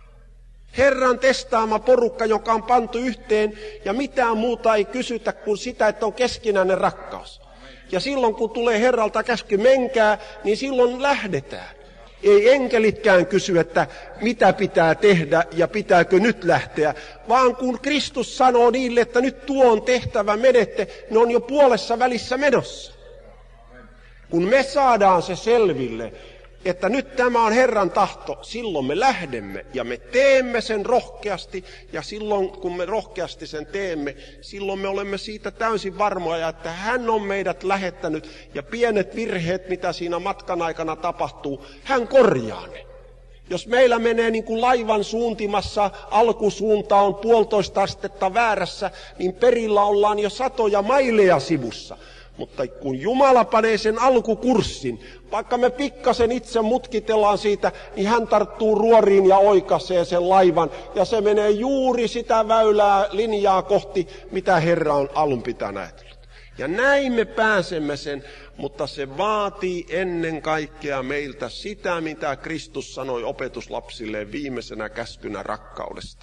Herran testaama porukka, joka on pantu yhteen ja mitään muuta ei kysytä kuin sitä, että on keskinäinen rakkaus. Ja silloin kun tulee Herralta käsky menkää, niin silloin lähdetään. Ei enkelitkään kysy, että mitä pitää tehdä ja pitääkö nyt lähteä, vaan kun Kristus sanoo niille, että nyt tuo on tehtävä, menette, ne on jo puolessa välissä menossa. Kun me saadaan se selville, että nyt tämä on Herran tahto, silloin me lähdemme ja me teemme sen rohkeasti. Ja silloin kun me rohkeasti sen teemme, silloin me olemme siitä täysin varmoja, että hän on meidät lähettänyt. Ja pienet virheet, mitä siinä matkan aikana tapahtuu, hän korjaa ne. Jos meillä menee niin kuin laivan suuntimassa, alkusuunta on 1,5 astetta väärässä, niin perillä ollaan jo 100 maileja sivussa. Mutta kun Jumala panee sen alkukurssin, vaikka me pikkasen itse mutkitellaan siitä, niin hän tarttuu ruoriin ja oikaisee sen laivan. Ja se menee juuri sitä väylää linjaa kohti, mitä Herra on alun pitäen ajatellut. Ja näin me pääsemme sen, mutta se vaatii ennen kaikkea meiltä sitä, mitä Kristus sanoi opetuslapsilleen viimeisenä käskynä rakkaudesta.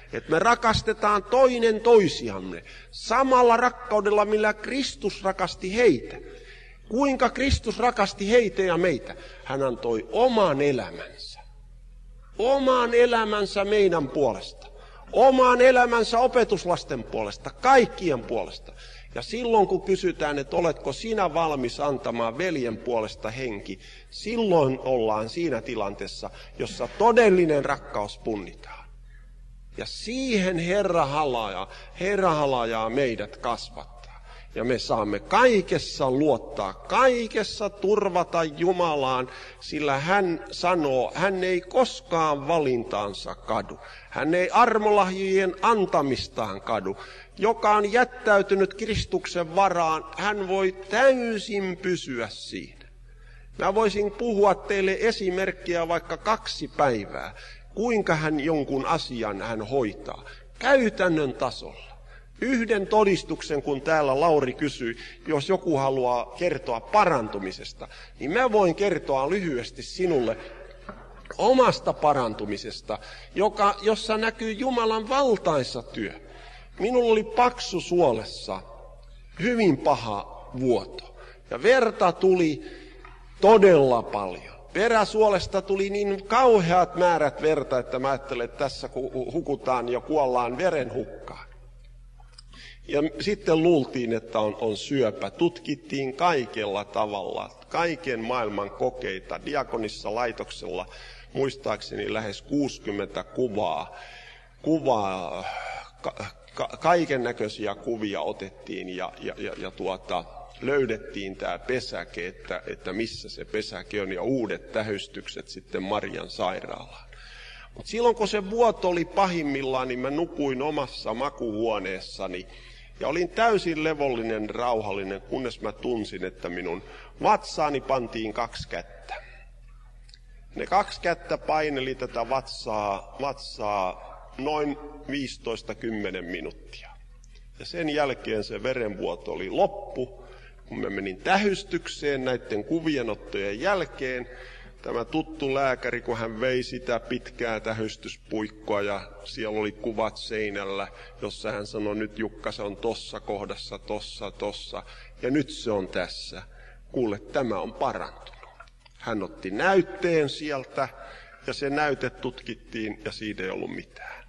Että me rakastetaan toinen toisiamme samalla rakkaudella, millä Kristus rakasti heitä. Kuinka Kristus rakasti heitä ja meitä? Hän antoi oman elämänsä. Oman elämänsä meidän puolesta. Oman elämänsä opetuslasten puolesta, kaikkien puolesta. Ja silloin kun kysytään, että oletko sinä valmis antamaan veljen puolesta henki, silloin ollaan siinä tilanteessa, jossa todellinen rakkaus punnitaan. Ja siihen Herra halajaa meidät kasvattaa. Ja me saamme kaikessa luottaa, kaikessa turvata Jumalaan, sillä hän sanoo, hän ei koskaan valintaansa kadu. Hän ei armolahjojen antamistaan kadu. Joka on jättäytynyt Kristuksen varaan, hän voi täysin pysyä siinä. Mä voisin puhua teille esimerkkiä vaikka 2 päivää, kuinka hän jonkun asian hän hoitaa. Käytännön tasolla. Yhden todistuksen, kun täällä Lauri kysyi, jos joku haluaa kertoa parantumisesta, niin mä voin kertoa lyhyesti sinulle omasta parantumisesta, jossa näkyy Jumalan valtaisa työ. Minulla oli paksusuolessa hyvin paha vuoto ja verta tuli todella paljon. Peräsuolesta tuli niin kauheat määrät verta, että mä ajattelen, että tässä hukutaan ja kuollaan verenhukkaan. Ja sitten luultiin, että on syöpä. Tutkittiin kaikella tavalla, kaiken maailman kokeita. Diakonissa laitoksella muistaakseni lähes 60 kuvaa kaiken näköisiä kuvia otettiin ja löydettiin tämä pesäke, että missä se pesäke on ja uudet tähystykset sitten Marian sairaalaan. Mutta silloin kun se vuoto oli pahimmillaan, niin mä nukuin omassa makuuhuoneessani ja olin täysin levollinen, rauhallinen, kunnes mä tunsin, että minun vatsaani pantiin 2 kättä. Ne 2 kättä paineli tätä vatsaa noin 15-10 minuuttia. Ja sen jälkeen se verenvuoto oli loppu. Kun mä menin tähystykseen näiden kuvienottojen jälkeen, tämä tuttu lääkäri, kun hän vei sitä pitkää tähystyspuikkoa ja siellä oli kuvat seinällä, jossa hän sanoi, nyt Jukka se on tossa kohdassa, tossa, ja nyt se on tässä. Kuule, tämä on parantunut. Hän otti näytteen sieltä ja se näyte tutkittiin ja siitä ei ollut mitään.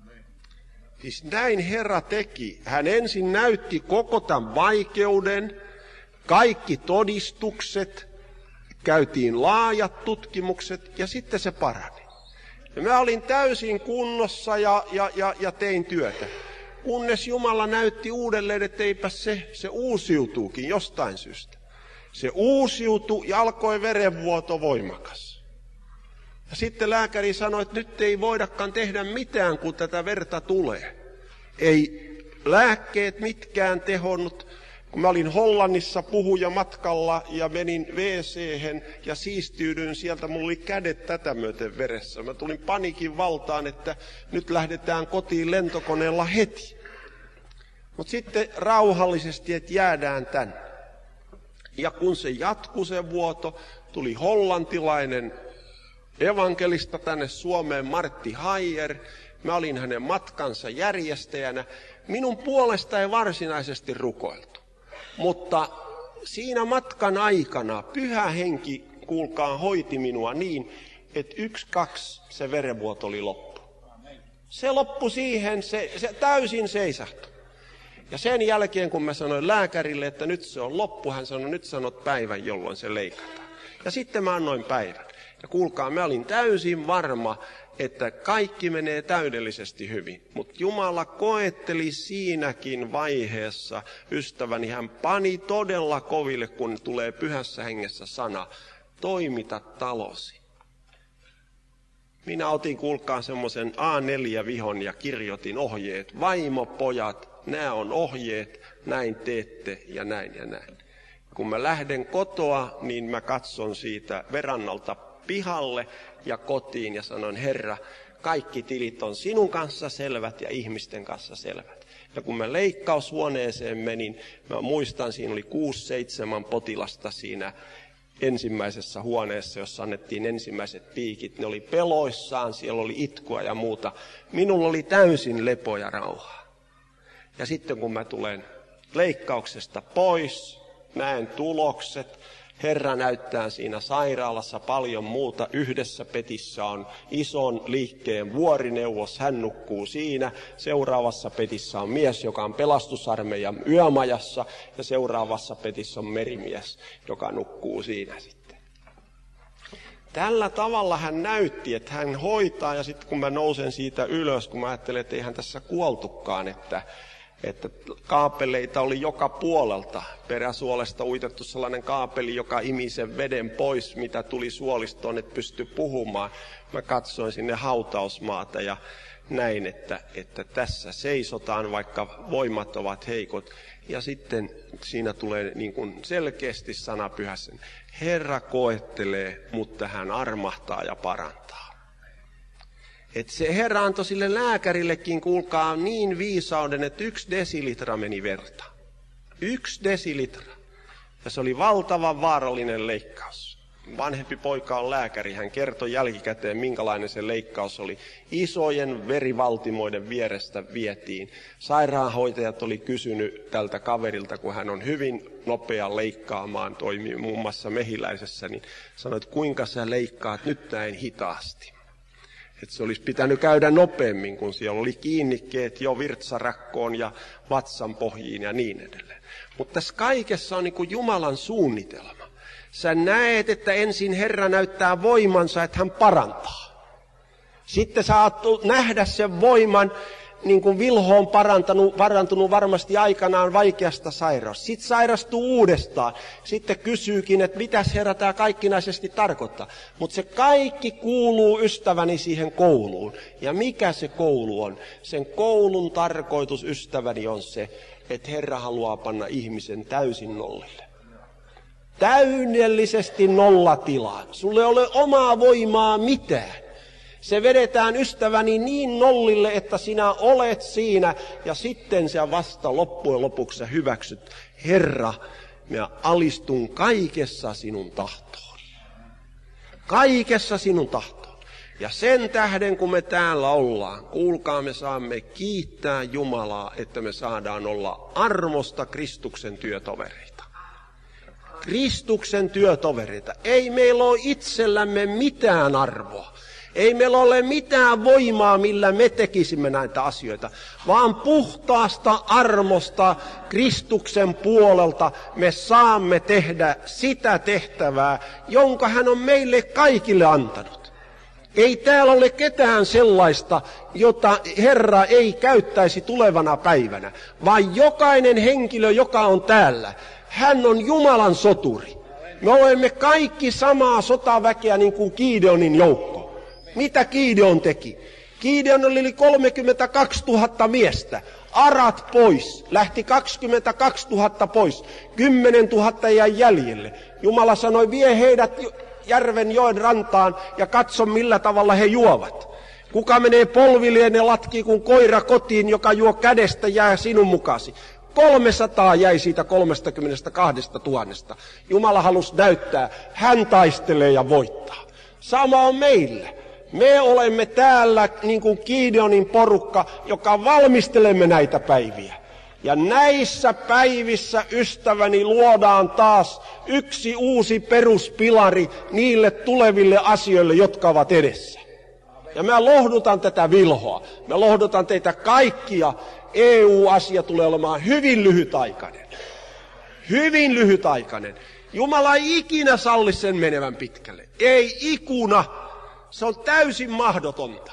Siis näin Herra teki. Hän ensin näytti koko tämän vaikeuden, kaikki todistukset, käytiin laajat tutkimukset ja sitten se parani. Ja mä olin täysin kunnossa ja tein työtä. Kunnes Jumala näytti uudelleen, että eipä se uusiutuukin jostain syystä. Se uusiutui ja alkoi verenvuoto voimakas. Ja sitten lääkäri sanoi, että nyt ei voidakaan tehdä mitään, kun tätä verta tulee. Ei lääkkeet mitkään tehonnut. Kun mä olin Hollannissa puhujamatkalla ja menin WC:hen ja siistiydyin sieltä, mulla oli kädet tätä myöten veressä. Mä tulin paniikin valtaan, että nyt lähdetään kotiin lentokoneella heti. Mutta sitten rauhallisesti, että jäädään tänne. Ja kun se jatkui se vuoto, tuli hollantilainen evankelista tänne Suomeen, Martti Haier. Mä olin hänen matkansa järjestäjänä. Minun puolesta ei varsinaisesti rukoiltu. Mutta siinä matkan aikana Pyhä Henki, kuulkaa, hoiti minua niin, että 1-2 se verenvuoto oli loppu. Se loppui siihen, se täysin seisahtui. Ja sen jälkeen, kun mä sanoin lääkärille, että nyt se on loppu, hän sanoi, nyt sanot päivän, jolloin se leikataan. Ja sitten mä annoin päivän. Ja kuulkaa, mä olin täysin varma, että kaikki menee täydellisesti hyvin. Mutta Jumala koetteli siinäkin vaiheessa, ystäväni, hän pani todella koville, kun tulee Pyhässä Hengessä sana, toimita talosi. Minä otin, kuulkaa, semmoisen A4-vihon ja kirjoitin ohjeet. Vaimo, pojat, nämä on ohjeet, näin teette ja näin ja näin. Kun mä lähden kotoa, niin mä katson siitä verannalta pihalle ja kotiin ja sanon, Herra, kaikki tilit on sinun kanssa selvät ja ihmisten kanssa selvät. Ja kun mä leikkaushuoneeseen menin, mä muistan, siinä oli 6-7 potilasta siinä ensimmäisessä huoneessa, jossa annettiin ensimmäiset piikit. Ne oli peloissaan, siellä oli itkua ja muuta. Minulla oli täysin lepo ja rauha. Ja sitten kun mä tulen leikkauksesta pois, näen tulokset, Herra näyttää siinä sairaalassa paljon muuta. Yhdessä petissä on ison liikkeen vuorineuvos, hän nukkuu siinä. Seuraavassa petissä on mies, joka on pelastusarmeijan yömajassa. Ja seuraavassa petissä on merimies, joka nukkuu siinä sitten. Tällä tavalla hän näytti, että hän hoitaa, ja sitten kun mä nousen siitä ylös, kun mä ajattelen, että eihän tässä kuoltukaan, että kaapeleita oli joka puolelta. Peräsuolesta uitettu sellainen kaapeli, joka imi sen veden pois, mitä tuli suolistoon, että pystyi puhumaan. Mä katsoin sinne hautausmaata ja näin, että tässä seisotaan, vaikka voimat ovat heikot. Ja sitten siinä tulee niin kuin selkeästi sana Pyhässä. Herra koettelee, mutta hän armahtaa ja parantaa. Että se Herra antoi sille lääkärillekin, kuulkaa, niin viisauden, että 1 desilitra meni verta. 1 desilitra. Ja se oli valtavan vaarallinen leikkaus. Vanhempi poika on lääkäri, hän kertoi jälkikäteen, minkälainen se leikkaus oli. Isojen verivaltimoiden vierestä vietiin. Sairaanhoitajat oli kysynyt tältä kaverilta, kun hän on hyvin nopea leikkaamaan, toimii muun muassa Mehiläisessä, niin sanoi, että kuinka sä leikkaat nyt näin hitaasti. Että se olisi pitänyt käydä nopeammin, kun siellä oli kiinnikkeet jo virtsarakkoon ja vatsan pohjiin ja niin edelleen. Mutta tässä kaikessa on niin kuin Jumalan suunnitelma. Sä näet, että ensin Herra näyttää voimansa, että hän parantaa. Sitten saat nähdä sen voiman, niin kuin Vilho on parantunut varmasti aikanaan vaikeasta sairaasta. Sitten sairastuu uudestaan. Sitten kysyykin, että mitäs Herra tämä kaikkinaisesti tarkoittaa. Mutta se kaikki kuuluu, ystäväni, siihen kouluun. Ja mikä se koulu on? Sen koulun tarkoitus, ystäväni, on se, että Herra haluaa panna ihmisen täysin nollille. Täydellisesti nollatilaan. Sulle ei ole omaa voimaa mitään. Se vedetään, ystäväni, niin nollille, että sinä olet siinä, ja sitten sä vasta loppujen lopuksi hyväksyt. Herra, minä alistun kaikessa sinun tahtoon. Kaikessa sinun tahtoon. Ja sen tähden, kun me täällä ollaan, kuulkaa, me saamme kiittää Jumalaa, että me saadaan olla armosta Kristuksen työtovereita. Kristuksen työtovereita. Ei meillä ole itsellämme mitään arvoa. Ei meillä ole mitään voimaa, millä me tekisimme näitä asioita, vaan puhtaasta armosta Kristuksen puolelta me saamme tehdä sitä tehtävää, jonka hän on meille kaikille antanut. Ei täällä ole ketään sellaista, jota Herra ei käyttäisi tulevana päivänä, vaan jokainen henkilö, joka on täällä, hän on Jumalan soturi. Me olemme kaikki samaa sotaväkeä niin kuin Gideonin joukko. Mitä Gideon teki? Gideon oli 32 000 miestä. Arat pois. Lähti 22 000 pois. 10 000 jäi jäljelle. Jumala sanoi, vie heidät järven joen rantaan ja katso millä tavalla he juovat. Kuka menee polvilleen ja latkii kuin koira kotiin, joka juo kädestä, jää sinun mukasi. 300 jäi siitä 32 000. Jumala halusi näyttää, hän taistelee ja voittaa. Sama on meillä. Me olemme täällä niin kuin Gideonin porukka, joka valmistelemme näitä päiviä. Ja näissä päivissä, ystäväni, luodaan taas yksi uusi peruspilari niille tuleville asioille, jotka ovat edessä. Ja mä lohdutan tätä Vilhoa. Mä lohdutan teitä kaikkia. EU-asia tulee olemaan hyvin lyhytaikainen. Hyvin lyhytaikainen. Jumala ei ikinä salli sen menevän pitkälle. Ei ikuna. Se on täysin mahdotonta.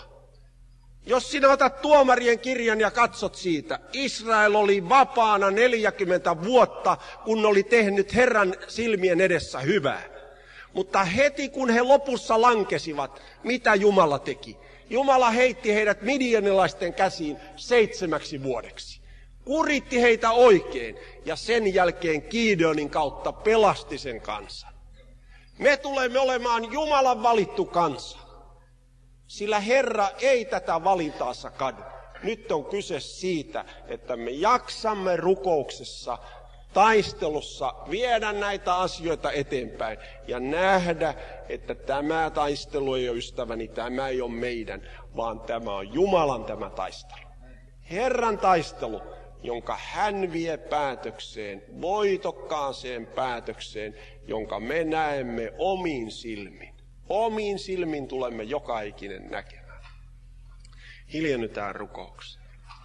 Jos sinä otat tuomarien kirjan ja katsot siitä, Israel oli vapaana 40 vuotta, kun oli tehnyt Herran silmien edessä hyvää. Mutta heti kun he lopussa lankesivat, mitä Jumala teki? Jumala heitti heidät midianilaisten käsiin 7 vuodeksi. Kuritti heitä oikein ja sen jälkeen Gideonin kautta pelasti sen kansan. Me tulemme olemaan Jumalan valittu kansa. Sillä Herra ei tätä valintaansa kadu. Nyt on kyse siitä, että me jaksamme rukouksessa taistelussa viedä näitä asioita eteenpäin ja nähdä, että tämä taistelu ei ole ystäväni, tämä ei ole meidän, vaan tämä on Jumalan tämä taistelu. Herran taistelu, jonka hän vie päätökseen, voitokkaaseen päätökseen, jonka me näemme omin silmin. Omin silmin tulemme joka ikinen näkemään. Hiljennytään rukoukseen.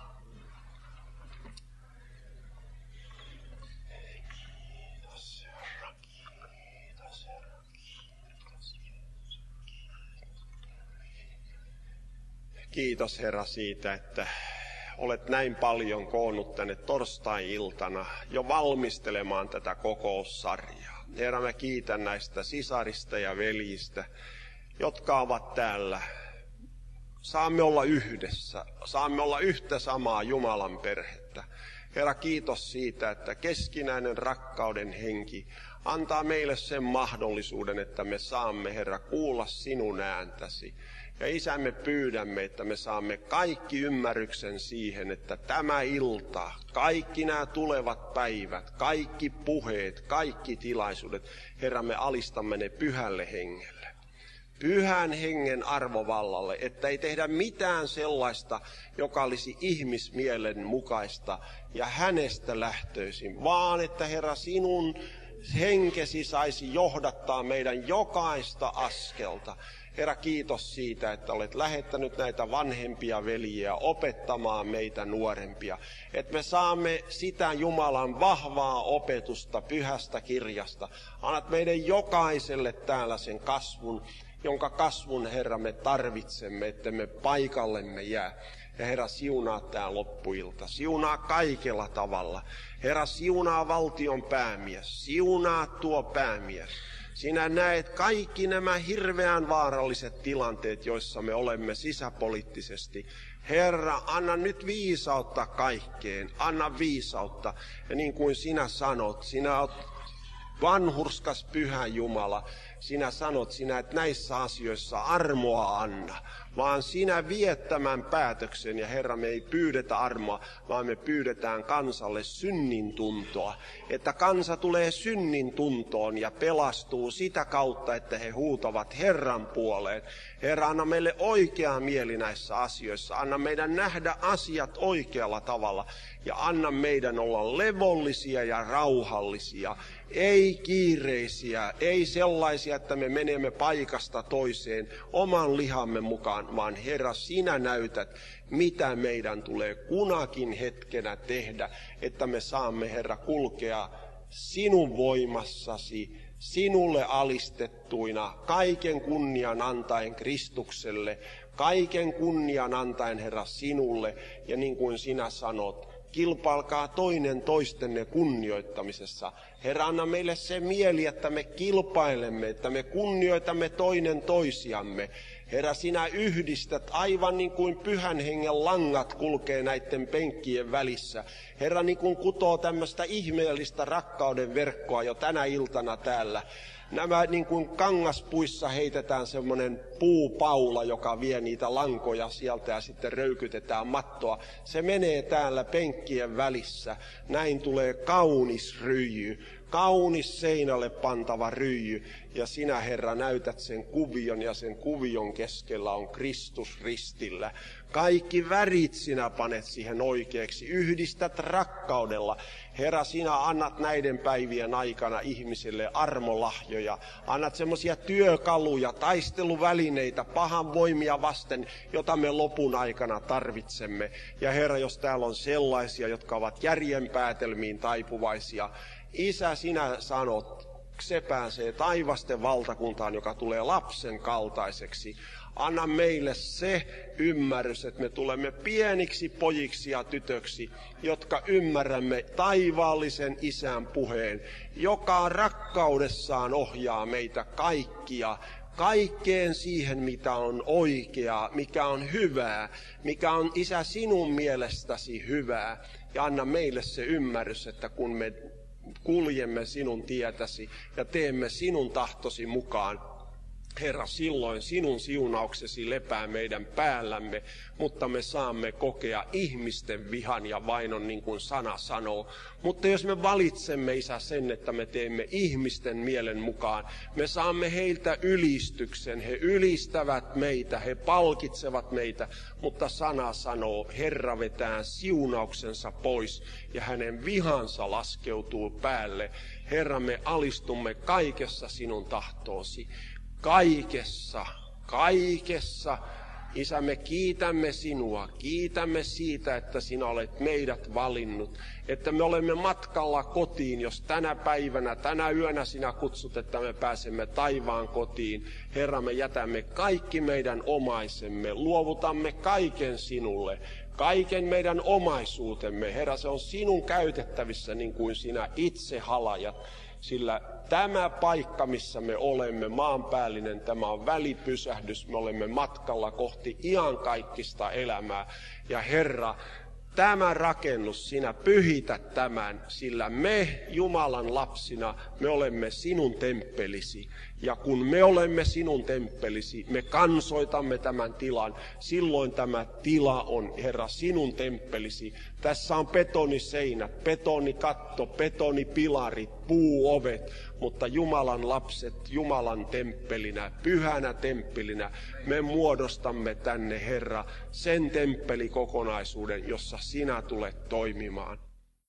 Kiitos Herra siitä, että olet näin paljon koonnut tänne torstai-iltana jo valmistelemaan tätä kokoussarjaa. Herra, mä kiitän näistä sisarista ja veljistä, jotka ovat täällä. Saamme olla yhdessä, saamme olla yhtä samaa Jumalan perhettä. Herra, kiitos siitä, että keskinäinen rakkauden henki antaa meille sen mahdollisuuden, että me saamme, Herra, kuulla sinun ääntäsi. Ja Isä, me pyydämme, että me saamme kaikki ymmärryksen siihen, että tämä ilta, kaikki nämä tulevat päivät, kaikki puheet, kaikki tilaisuudet, Herra, me alistamme ne pyhälle hengelle. Pyhän hengen arvovallalle, että ei tehdä mitään sellaista, joka olisi ihmismielen mukaista ja hänestä lähtöisin, vaan että Herra, sinun henkesi saisi johdattaa meidän jokaista askelta. Herra, kiitos siitä, että olet lähettänyt näitä vanhempia veljiä opettamaan meitä nuorempia. Että me saamme sitä Jumalan vahvaa opetusta pyhästä kirjasta. Annat meidän jokaiselle täällä sen kasvun, jonka kasvun, Herra, me tarvitsemme, että me paikallemme jää. Ja Herra, siunaa tämä loppuilta. Siunaa kaikella tavalla. Herra, siunaa valtion päämies. Siunaa tuo päämies. Sinä näet kaikki nämä hirveän vaaralliset tilanteet, joissa me olemme sisäpoliittisesti. Herra, anna nyt viisautta kaikkeen. Anna viisautta. Ja niin kuin sinä sanot, sinä olet vanhurskas pyhä Jumala. Sinä sanot, sinä et näissä asioissa armoa anna, vaan sinä viet tämän päätöksen. Ja Herra, me ei pyydetä armoa, vaan me pyydetään kansalle synnin tuntoa. Että kansa tulee synnin tuntoon ja pelastuu sitä kautta, että he huutavat Herran puoleen. Herra, anna meille oikea mieli näissä asioissa. Anna meidän nähdä asiat oikealla tavalla. Ja anna meidän olla levollisia ja rauhallisia. Ei kiireisiä, ei sellaisia, että me menemme paikasta toiseen oman lihamme mukaan, vaan Herra, sinä näytät, mitä meidän tulee kunakin hetkenä tehdä, että me saamme, Herra, kulkea sinun voimassasi, sinulle alistettuina, kaiken kunnian antaen Kristukselle, kaiken kunnian antaen, Herra, sinulle, ja niin kuin sinä sanot, kilpailkaa toinen toistenne kunnioittamisessa. Herra, anna meille se mieli, että me kilpailemme, että me kunnioitamme toinen toisiamme. Herra, sinä yhdistät aivan niin kuin pyhän hengen langat kulkee näiden penkkien välissä. Herra, niin kuin kutoo tämmöistä ihmeellistä rakkauden verkkoa jo tänä iltana täällä. Nämä niin kuin kangaspuissa heitetään semmoinen puupaula, joka vie niitä lankoja sieltä ja sitten röykytetään mattoa. Se menee täällä penkkien välissä. Näin tulee kaunis ryijy, kaunis seinälle pantava ryijy. Ja sinä, Herra, näytät sen kuvion ja sen kuvion keskellä on Kristus ristillä. Kaikki värit sinä panet siihen oikeaksi, yhdistät rakkaudella. Herra, sinä annat näiden päivien aikana ihmisille armolahjoja. Annat semmoisia työkaluja, taisteluvälineitä, pahan voimia vasten, jota me lopun aikana tarvitsemme. Ja Herra, jos täällä on sellaisia, jotka ovat järjenpäätelmiin taipuvaisia, Isä, sinä sanot, se pääsee taivasten valtakuntaan, joka tulee lapsen kaltaiseksi. Anna meille se ymmärrys, että me tulemme pieniksi pojiksi ja tytöksi, jotka ymmärrämme taivaallisen Isän puheen, joka rakkaudessaan ohjaa meitä kaikkia, kaikkeen siihen, mitä on oikeaa, mikä on hyvää, mikä on, Isä, sinun mielestäsi hyvää. Ja anna meille se ymmärrys, että kun me kuljemme sinun tietäsi ja teemme sinun tahtosi mukaan, Herra, silloin sinun siunauksesi lepää meidän päällämme, mutta me saamme kokea ihmisten vihan ja vainon, niin kuin sana sanoo. Mutta jos me valitsemme, Isä, sen, että me teemme ihmisten mielen mukaan, me saamme heiltä ylistyksen. He ylistävät meitä, he palkitsevat meitä, mutta sana sanoo, Herra vetää siunauksensa pois ja hänen vihansa laskeutuu päälle. Herra, me alistumme kaikessa sinun tahtoosi. Kaikessa. Isä, me kiitämme sinua, kiitämme siitä, että sinä olet meidät valinnut, että me olemme matkalla kotiin, jos tänä päivänä, tänä yönä sinä kutsut, että me pääsemme taivaan kotiin. Herra, me jätämme kaikki meidän omaisemme, luovutamme kaiken sinulle, kaiken meidän omaisuutemme. Herra, se on sinun käytettävissä niin kuin sinä itse halajat. Sillä tämä paikka, missä me olemme, maanpäällinen, tämä on välipysähdys. Me olemme matkalla kohti iankaikkista elämää. Ja Herra, tämä rakennus, sinä pyhität tämän, sillä me Jumalan lapsina, me olemme sinun temppelisi. Ja kun me olemme sinun temppelisi, me kansoitamme tämän tilan. Silloin tämä tila on, Herra, sinun temppelisi. Tässä on betoniseinät, betonikatto, betonipilarit, puuovet, mutta Jumalan lapset, Jumalan temppelinä, pyhänä temppelinä, me muodostamme tänne, Herra, sen temppelikokonaisuuden, jossa sinä tulet toimimaan.